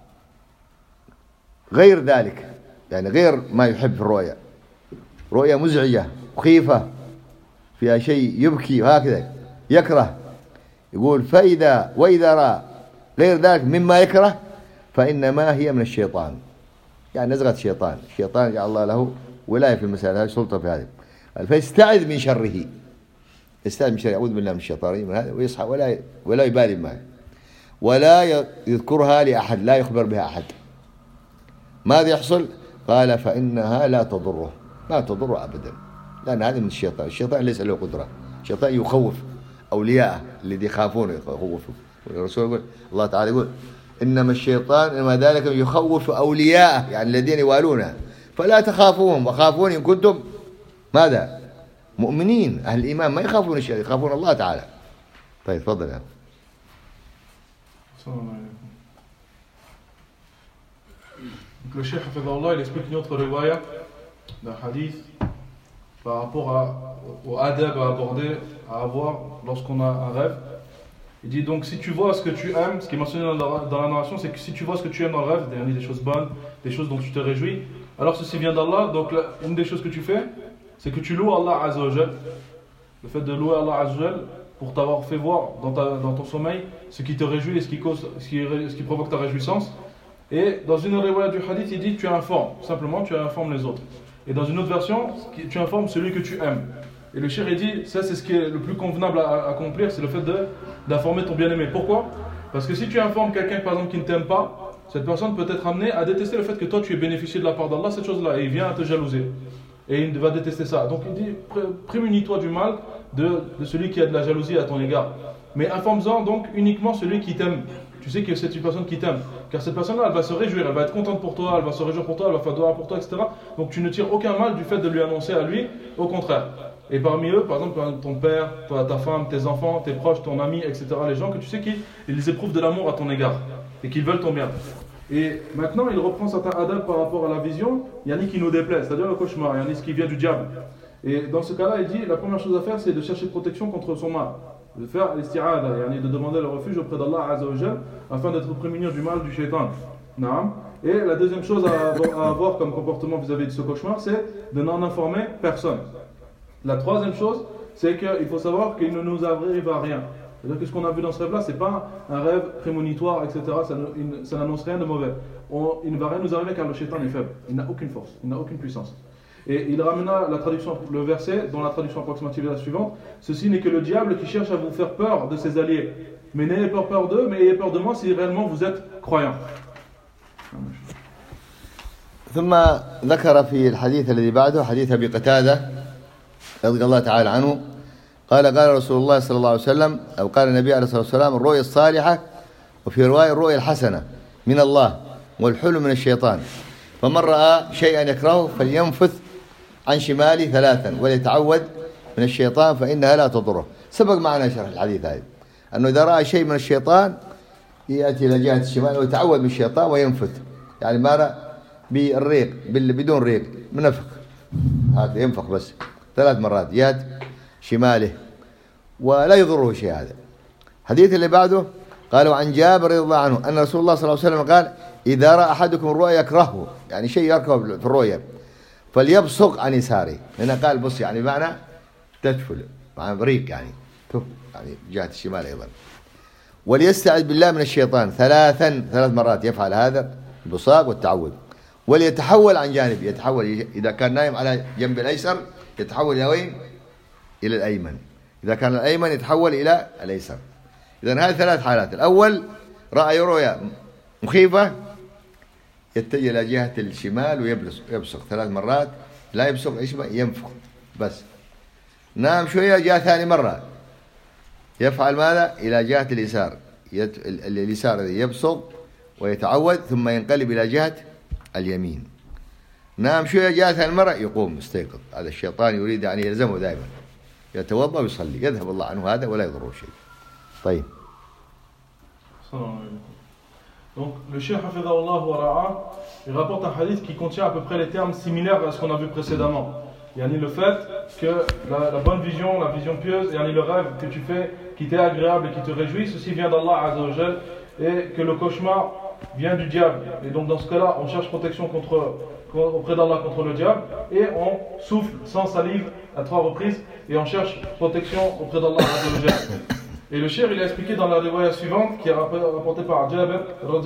غير ذلك يعني غير ما يحب في الرؤيا، رؤيا مزعجة مخيفة فيها شيء يبكي وهكذا يكره، يقول فإذا وإذا رأى غير ذلك مما يكره فإنما هي من الشيطان، يعني نزغة الشيطان، الشيطان جعل الله له ولاية في المسألة هذه، سلطة في هذه، فيستعذ من شره، يستعذ من شره، يعوذ بالله من الشيطان من هذا، ويصحى ولا ولا يبالي معه، ولا يذكرها لأحد، لا يخبر بها أحد. ماذا يحصل؟ قال فإنها لا تضره، لا تضره أبدا، لأن هذه من الشيطان، الشيطان ليس له قدرة، الشيطان يخوف أولياءه الذي يخافون يخوفوا. والرسول يقول، الله تعالى يقول إنما الشيطان إنما ذلك يخوف أولياءه، يعني الذين يوالونه، فلا تخافوهم وخافون إن كنتم ماذا؟ مؤمنين. أهل الإيمان ما يخافون الشيء، يخافون الله تعالى. طيب تفضل يا Donc le Cheikh Hafidahullah, il explique une autre riwaya d'un hadith par rapport à, au adab à aborder, à avoir lorsqu'on a un rêve. Il dit donc si tu vois ce que tu aimes, ce qui est mentionné dans la, dans la narration, c'est que si tu vois ce que tu aimes dans le rêve, des choses bonnes, des choses dont tu te réjouis, alors ceci vient d'Allah. Donc la, une des choses que tu fais, c'est que tu loues Allah Azza wa Jal. Le fait de louer Allah Azza wa Jal pour t'avoir fait voir dans, ta, dans ton sommeil ce qui te réjouit et ce qui, cause, ce qui, ce qui provoque ta réjouissance. Et dans une riwaya du hadith, il dit tu informes, simplement tu informes les autres. Et dans une autre version, tu informes celui que tu aimes. Et le shir dit, ça c'est ce qui est le plus convenable à accomplir, c'est le fait de, d'informer ton bien-aimé. Pourquoi? Parce que si tu informes quelqu'un par exemple qui ne t'aime pas, cette personne peut être amenée à détester le fait que toi tu aies bénéficié de la part d'Allah, cette chose-là, et il vient à te jalouser. Et il va détester ça. Donc il dit, prémunis-toi du mal de, de celui qui a de la jalousie à ton égard. Mais informe-en donc uniquement celui qui t'aime. Tu sais que c'est une personne qui t'aime. Car cette personne-là, elle va se réjouir, elle va être contente pour toi, elle va se réjouir pour toi, elle va faire dua pour toi, et cetera. Donc tu ne tires aucun mal du fait de lui annoncer à lui, au contraire. Et parmi eux, par exemple, ton père, ta femme, tes enfants, tes proches, ton ami, et cetera. Les gens que tu sais qu'ils éprouvent de l'amour à ton égard et qu'ils veulent ton bien. Et maintenant, il reprend certains adab par rapport à la vision, il y en a qui nous déplaisent, c'est-à-dire le cauchemar, il y en a ce qui vient du diable. Et dans ce cas-là, il dit, la première chose à faire, c'est de chercher protection contre son mal. De faire l'isti'ada, de demander le refuge auprès d'Allah Azza wa Jal afin d'être prémunir du mal du shaitan. Et la deuxième chose à avoir comme comportement vis-à-vis de ce cauchemar, c'est de n'en informer personne. La troisième chose, c'est qu'il faut savoir qu'il ne nous arrive à rien. C'est-à-dire que ce qu'on a vu dans ce rêve-là, ce n'est pas un rêve prémonitoire, et cetera. Ça, ne, ça n'annonce rien de mauvais. On, il ne va rien nous arriver car le shaitan est faible. Il n'a aucune force, il n'a aucune puissance. Et il ramena la traduction, le verset, dont la traduction approximative est la suivante. Ceci n'est que le diable qui cherche à vous faire peur de ses alliés. Mais n'ayez pas peur d'eux, mais ayez peur de moi si réellement vous êtes croyants. ثم ذكر في الحديث الذي بعده حديث أبي قتادة رضي الله تعالى عنه قال قال رسول الله صلى الله عليه وسلم أو قال النبي عليه الصلاة والسلام الرؤيا الصالحة وفي رواية الرؤيا الحسنة من الله والحلم من الشيطان فمن رأى شيئا يكرهه فلينفث عن شماله ثلاثا وليتعوذ من الشيطان فإنها لا تضره. سبق معنا شرح الحديث هذا أنه إذا رأى شيء من الشيطان يأتي إلى جهة الشمال ويتعوذ من الشيطان وينفث، يعني ما رأى بالريق بدون ريق منفخ هكذا ينفخ بس ثلاث مرات جهة شماله ولا يضره شيء. هذا الحديث اللي بعده قالوا عن جابر رضي الله عنه أن رسول الله صلى الله عليه وسلم قال إذا رأى أحدكم الرؤيا يكرهه، يعني شيء يركب في الرؤيا فليبصق عن يساره. هنا قال بص يعني بمعنى تدفل مع بريق يعني تف يعني جهة الشمال أيضا. وليستعذ بالله من الشيطان ثلاثا ثلاث مرات يفعل هذا البصاق والتعوذ. وليتحول عن جانب، يتحول إذا كان نايم على جنب الأيسر يتحول إلى وين؟ إلى الأيمن. إذا كان الأيمن يتحول إلى الأيسر. إذن هذه ثلاث حالات. الأول رأى رؤيا مخيفة يتجه إلى جهة الشمال ويبصق ثلاث مرات، لا يبصق إيش ينفخ بس. نام شوية جاء ثاني مرة يفعل ماذا؟ إلى جهة اليسار، يت... اليسار يبصق ويتعوذ ثم ينقلب إلى جهة اليمين. نام شوية جاء ثاني مرة يقوم يستيقظ. هذا الشيطان يريد أن يلزمه دائما، يتوضأ ويصلي يذهب الله عنه هذا ولا يضره شيء. طيب. Donc le Cheikh Hafidahullah wa Ra'a, il rapporte un hadith qui contient à peu près les termes similaires à ce qu'on a vu précédemment. Yani le fait que la, la bonne vision, la vision pieuse, yani le rêve que tu fais qui t'est agréable et qui te réjouit, ceci vient d'Allah Azza wa Jal, et que le cauchemar vient du diable. Et donc dans ce cas-là, on cherche protection contre, auprès d'Allah contre le diable et on souffle sans salive à trois reprises et on cherche protection auprès d'Allah Azza wa Jal. Et le cheikh il a expliqué dans la riwaya suivante, qui est rapportée par Jabir,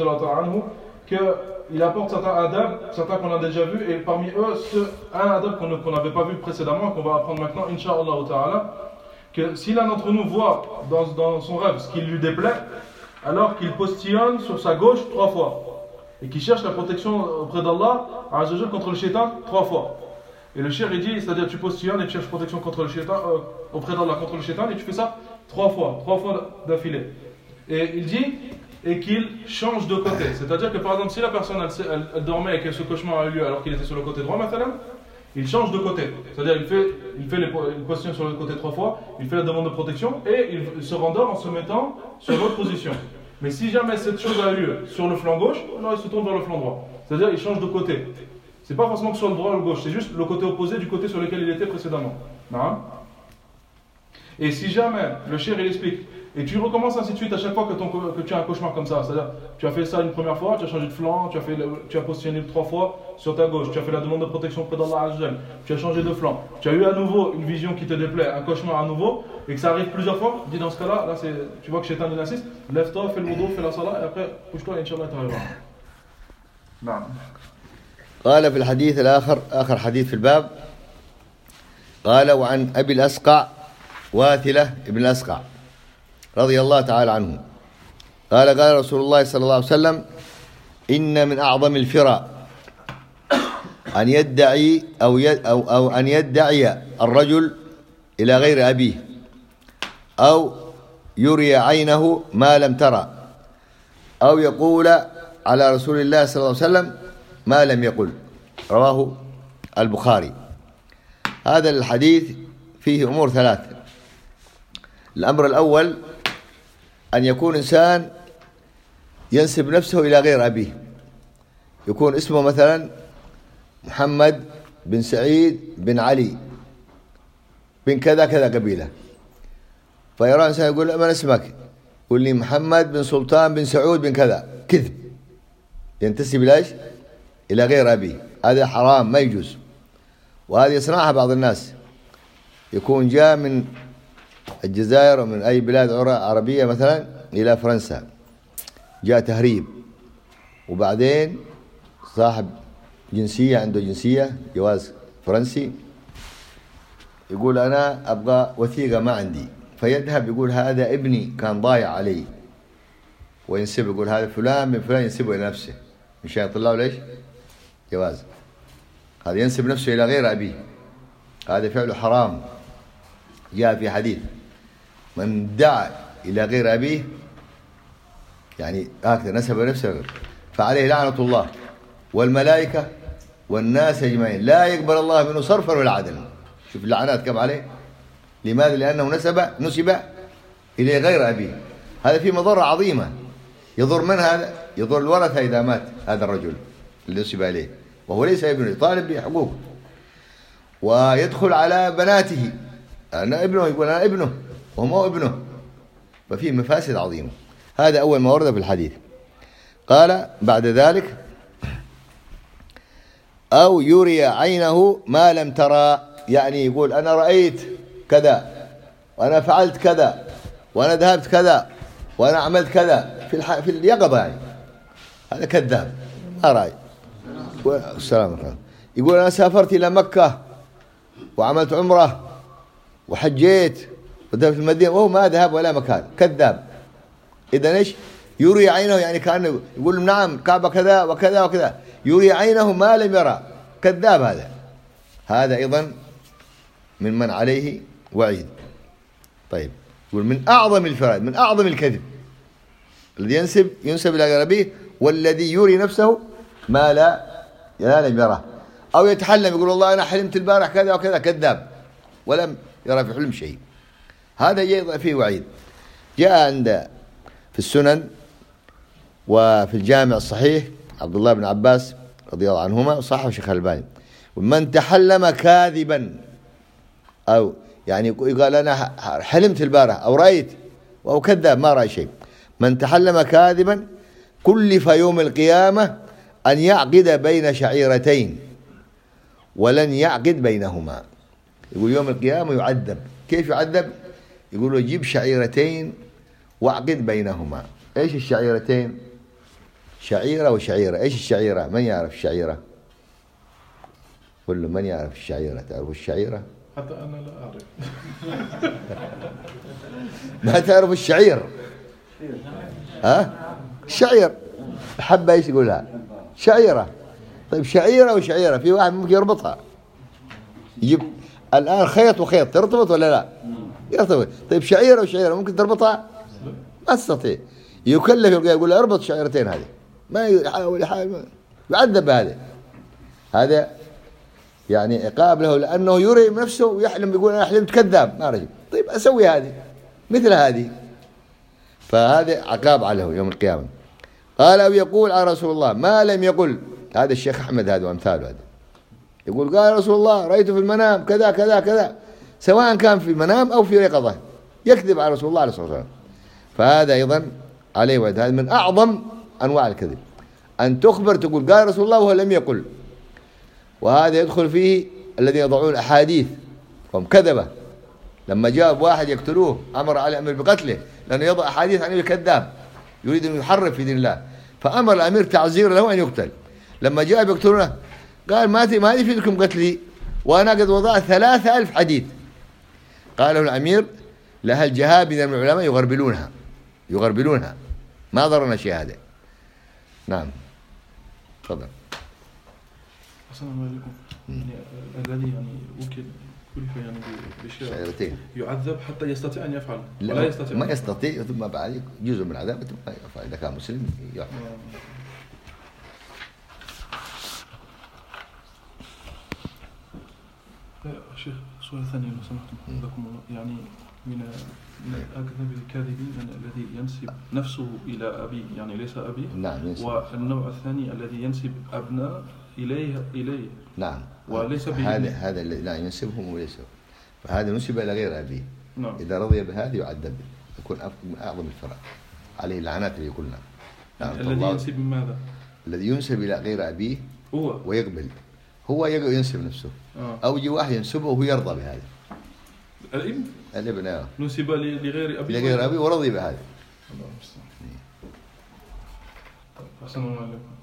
qu'il apporte certains adab, certains qu'on a déjà vus, et parmi eux, ce, un adab qu'on n'avait pas vu précédemment, qu'on va apprendre maintenant, Inch'Allah ta'ala, que si l'un d'entre nous voit dans, dans son rêve ce qui lui déplaît, alors qu'il postillonne sur sa gauche trois fois, et qu'il cherche la protection auprès d'Allah contre le shaitan trois fois. Et le cheikh il dit, c'est-à-dire tu postillonnes et tu cherches protection contre le shaitan, euh, auprès d'Allah contre le shaitan, et tu fais ça trois fois, trois fois d'affilée. Et il dit, et qu'il change de côté. C'est-à-dire que par exemple, si la personne elle, elle, elle dormait et que ce cauchemar a eu lieu alors qu'il était sur le côté droit, maintenant, il change de côté. C'est-à-dire il fait, il fait les, il positionne sur le côté trois fois, il fait la demande de protection et il se rendort en se mettant sur l'autre position. Mais si jamais cette chose a eu lieu sur le flanc gauche, alors il se tourne vers le flanc droit. C'est-à-dire il change de côté. C'est pas forcément que ce soit le droit ou le gauche, c'est juste le côté opposé du côté sur lequel il était précédemment. Non? Et si jamais, le cheikh il explique, et tu recommences ainsi de suite à chaque fois que, ton, que tu as un cauchemar comme ça, c'est-à-dire tu as fait ça une première fois, tu as changé de flanc, tu as, fait, tu as positionné trois fois sur ta gauche, tu as fait la demande de protection auprès d'Allah Azza, tu as changé de flanc, tu as eu à nouveau une vision qui te déplaît, un cauchemar à nouveau, et que ça arrive plusieurs fois, dis dans ce cas-là, là, c'est, tu vois que Shaitan il insiste, lève-toi, fais le wudu, fais la salat, et après couche-toi et Inch'Allah tu arriveras. نعم. قال في الحديث الآخر آخر حديث في الباب قال وعن أبي الأسقع واثلة ابن الأسقع رضي الله تعالى عنه قال قال رسول الله صلى الله عليه وسلم إن من أعظم الفرى أن يدعي أو, أو, أو أن يدعي الرجل إلى غير أبيه أو يري عينه ما لم ترى أو يقول على رسول الله صلى الله عليه وسلم ما لم يقل. رواه البخاري. هذا الحديث فيه أمور ثلاثة. الأمر الأول أن يكون إنسان ينسب نفسه إلى غير أبيه، يكون اسمه مثلا محمد بن سعيد بن علي بن كذا كذا قبيلة، فيرى إنسان يقول من اسمك؟ يقول لي محمد بن سلطان بن سعود بن كذا، كذب، ينتسب إلى إيش؟ إلى غير أبيه. هذا حرام ما يجوز، وهذه يصنعها بعض الناس، يكون جاء من الجزائر ومن أي بلاد عربية مثلا إلى فرنسا، جاء تهريب، وبعدين صاحب جنسية عنده جنسية جواز فرنسي، يقول أنا أبغى وثيقة ما عندي، فيذهب يقول هذا ابني كان ضايع علي، وينسب يقول هذا فلان من فلان، ينسبه إلى نفسه مشان يطلعوا ليش؟ جواز. هذا ينسب نفسه إلى غير أبيه، هذا فعله حرام. جاء في حديث من دعا إلى غير أبيه يعني هكذا نسب نفسه فعليه لعنة الله والملائكة والناس أجمعين، لا يقبل الله منه صرفا ولا عدلا. شوف اللعنات كم عليه. لماذا؟ لأنه نسب نسب إلى غير أبيه. هذا فيه مضرة عظيمة، يضر من هذا؟ يضر الورثة إذا مات هذا الرجل اللي نسب إليه وهو ليس ابنه، طالب بحقوق، ويدخل على بناته، أنا ابنه، يقول أنا ابنه وهو مو ابنه، ففيه مفاسد عظيمة. هذا أول ما ورد في الحديث. قال بعد ذلك أو يري عينه ما لم ترى، يعني يقول أنا رأيت كذا وأنا فعلت كذا وأنا ذهبت كذا وأنا عملت كذا في الح... في اليقظة، يعني هذا كذاب ما رأي. السلام عليكم. يقول أنا سافرت إلى مكة وعملت عمرة وحجيت وذهبت المدينة وهو ما ذهب ولا مكان، كذاب. إذا إيش؟ يري عينه، يعني كأنه يقول نعم كعبة كذا وكذا وكذا، يري عينه ما لم يرى، كذاب هذا. هذا أيضا من من عليه وعيد. طيب، يقول من أعظم الفرائض، من أعظم الكذب الذي ينسب ينسب إلى غير أبيه، والذي يري نفسه ما لا لا لم يره، أو يتحلم يقول والله أنا حلمت البارح كذا وكذا، كذاب ولم يرى في حلم شيء. هذا جاء فيه وعيد. جاء عند في السنن وفي الجامع الصحيح عبد الله بن عباس رضي الله عنهما وصححه الشيخ الألباني، ومن تحلم كاذبا، أو يعني يقال أنا حلمت البارح أو رأيت وهو كذاب ما رأى شيء، من تحلم كاذبا كلف يوم القيامة أن يعقد بين شعيرتين ولن يعقد بينهما. يقول يوم القيامة يعذب. كيف يعذب؟ يقولوا يجيب شعيرتين واعقد بينهما. ايش الشعيرتين؟ شعيرة وشعيرة. ايش الشعيرة؟ من يعرف الشعيرة؟ قل له من يعرف الشعيرة؟ تعرف الشعيرة؟ حتى أنا لا أعرف. ما تعرف الشعير؟ ها؟ الشعير حبة ايش يقولها؟ شعيرة. طيب شعيرة وشعيرة، في واحد ممكن يربطها، يجيب الآن خيط وخيط، ترتبط ولا لا؟ يرتبط. طيب شعيرة وشعيرة ممكن تربطها؟ ما تستطيع. يكلف يقول اربط الشعيرتين هذه، ما يحاول يحاول يعذب هذا. هذا يعني عقاب له، لأنه يري نفسه ويحلم، يقول أنا حلمت كذاب ما رجل. طيب أسوي هذه مثل هذه، فهذا عقاب عليه يوم القيامة. قال أو يقول على رسول الله ما لم يقل. هذا الشيخ أحمد هذا وأمثاله، هذا يقول قال رسول الله رأيته في المنام كذا كذا كذا، سواء كان في المنام أو في يقظة، يكذب على رسول الله عليه الصلاة والسلام. فهذا أيضا عليه وعد. هذا من أعظم أنواع الكذب، أن تخبر تقول قال رسول الله وهو لم يقل. وهذا يدخل فيه الذين يضعون أحاديث هم كذبة. لما جاء واحد يقتلوه أمر عليه أمر بقتله، لأنه يضع أحاديث عن الكذاب، يريد أن يحرف في دين الله، فأمر الأمير تعزير له أن يقتل. لما جاء يقتلونه قال ما ما يفيدكم قتلي وأنا قد وضعت ثلاثة ألف حديث. قال له الأمير لها الجهابذة من العلماء يغربلونها يغربلونها ما ضرنا شيء هذا. نعم تفضل. السلام عليكم. يعني الذي يعني وكل كلف يعني بشيء يعذب حتى يستطيع أن يفعل ولا يستطيع، ما يستطيع ثم بعد جزء من العذاب ثم يفعل. إذا كان مسلم يفعل. شيخ سؤال ثاني لو سمحتم لكم، يعني من من أكذب الكاذبين الذي ينسب نفسه إلى أبي، يعني ليس أبي. نعم ينسب. والنوع الثاني الذي ينسب أبناء إليه إليه. نعم. وليس به. هذا هذا الذي لا ينسبهم وليس، فهذا نسب إلى غير أبيه. نعم. إذا رضي بهذا يعذب، يكون من أعظم الفرق عليه اللعنات اللي قلنا. نعم. الذي ينسب ماذا؟ الذي ينسب إلى غير أبيه هو ويقبل، هو ينسب نفسه. آه. أو يجي واحد ينسبه وهو يرضى بهذا. الابن؟ الابن آه. نسب لغير أبيه لغير أبيه ورضي بهذا. الله. السلام عليكم.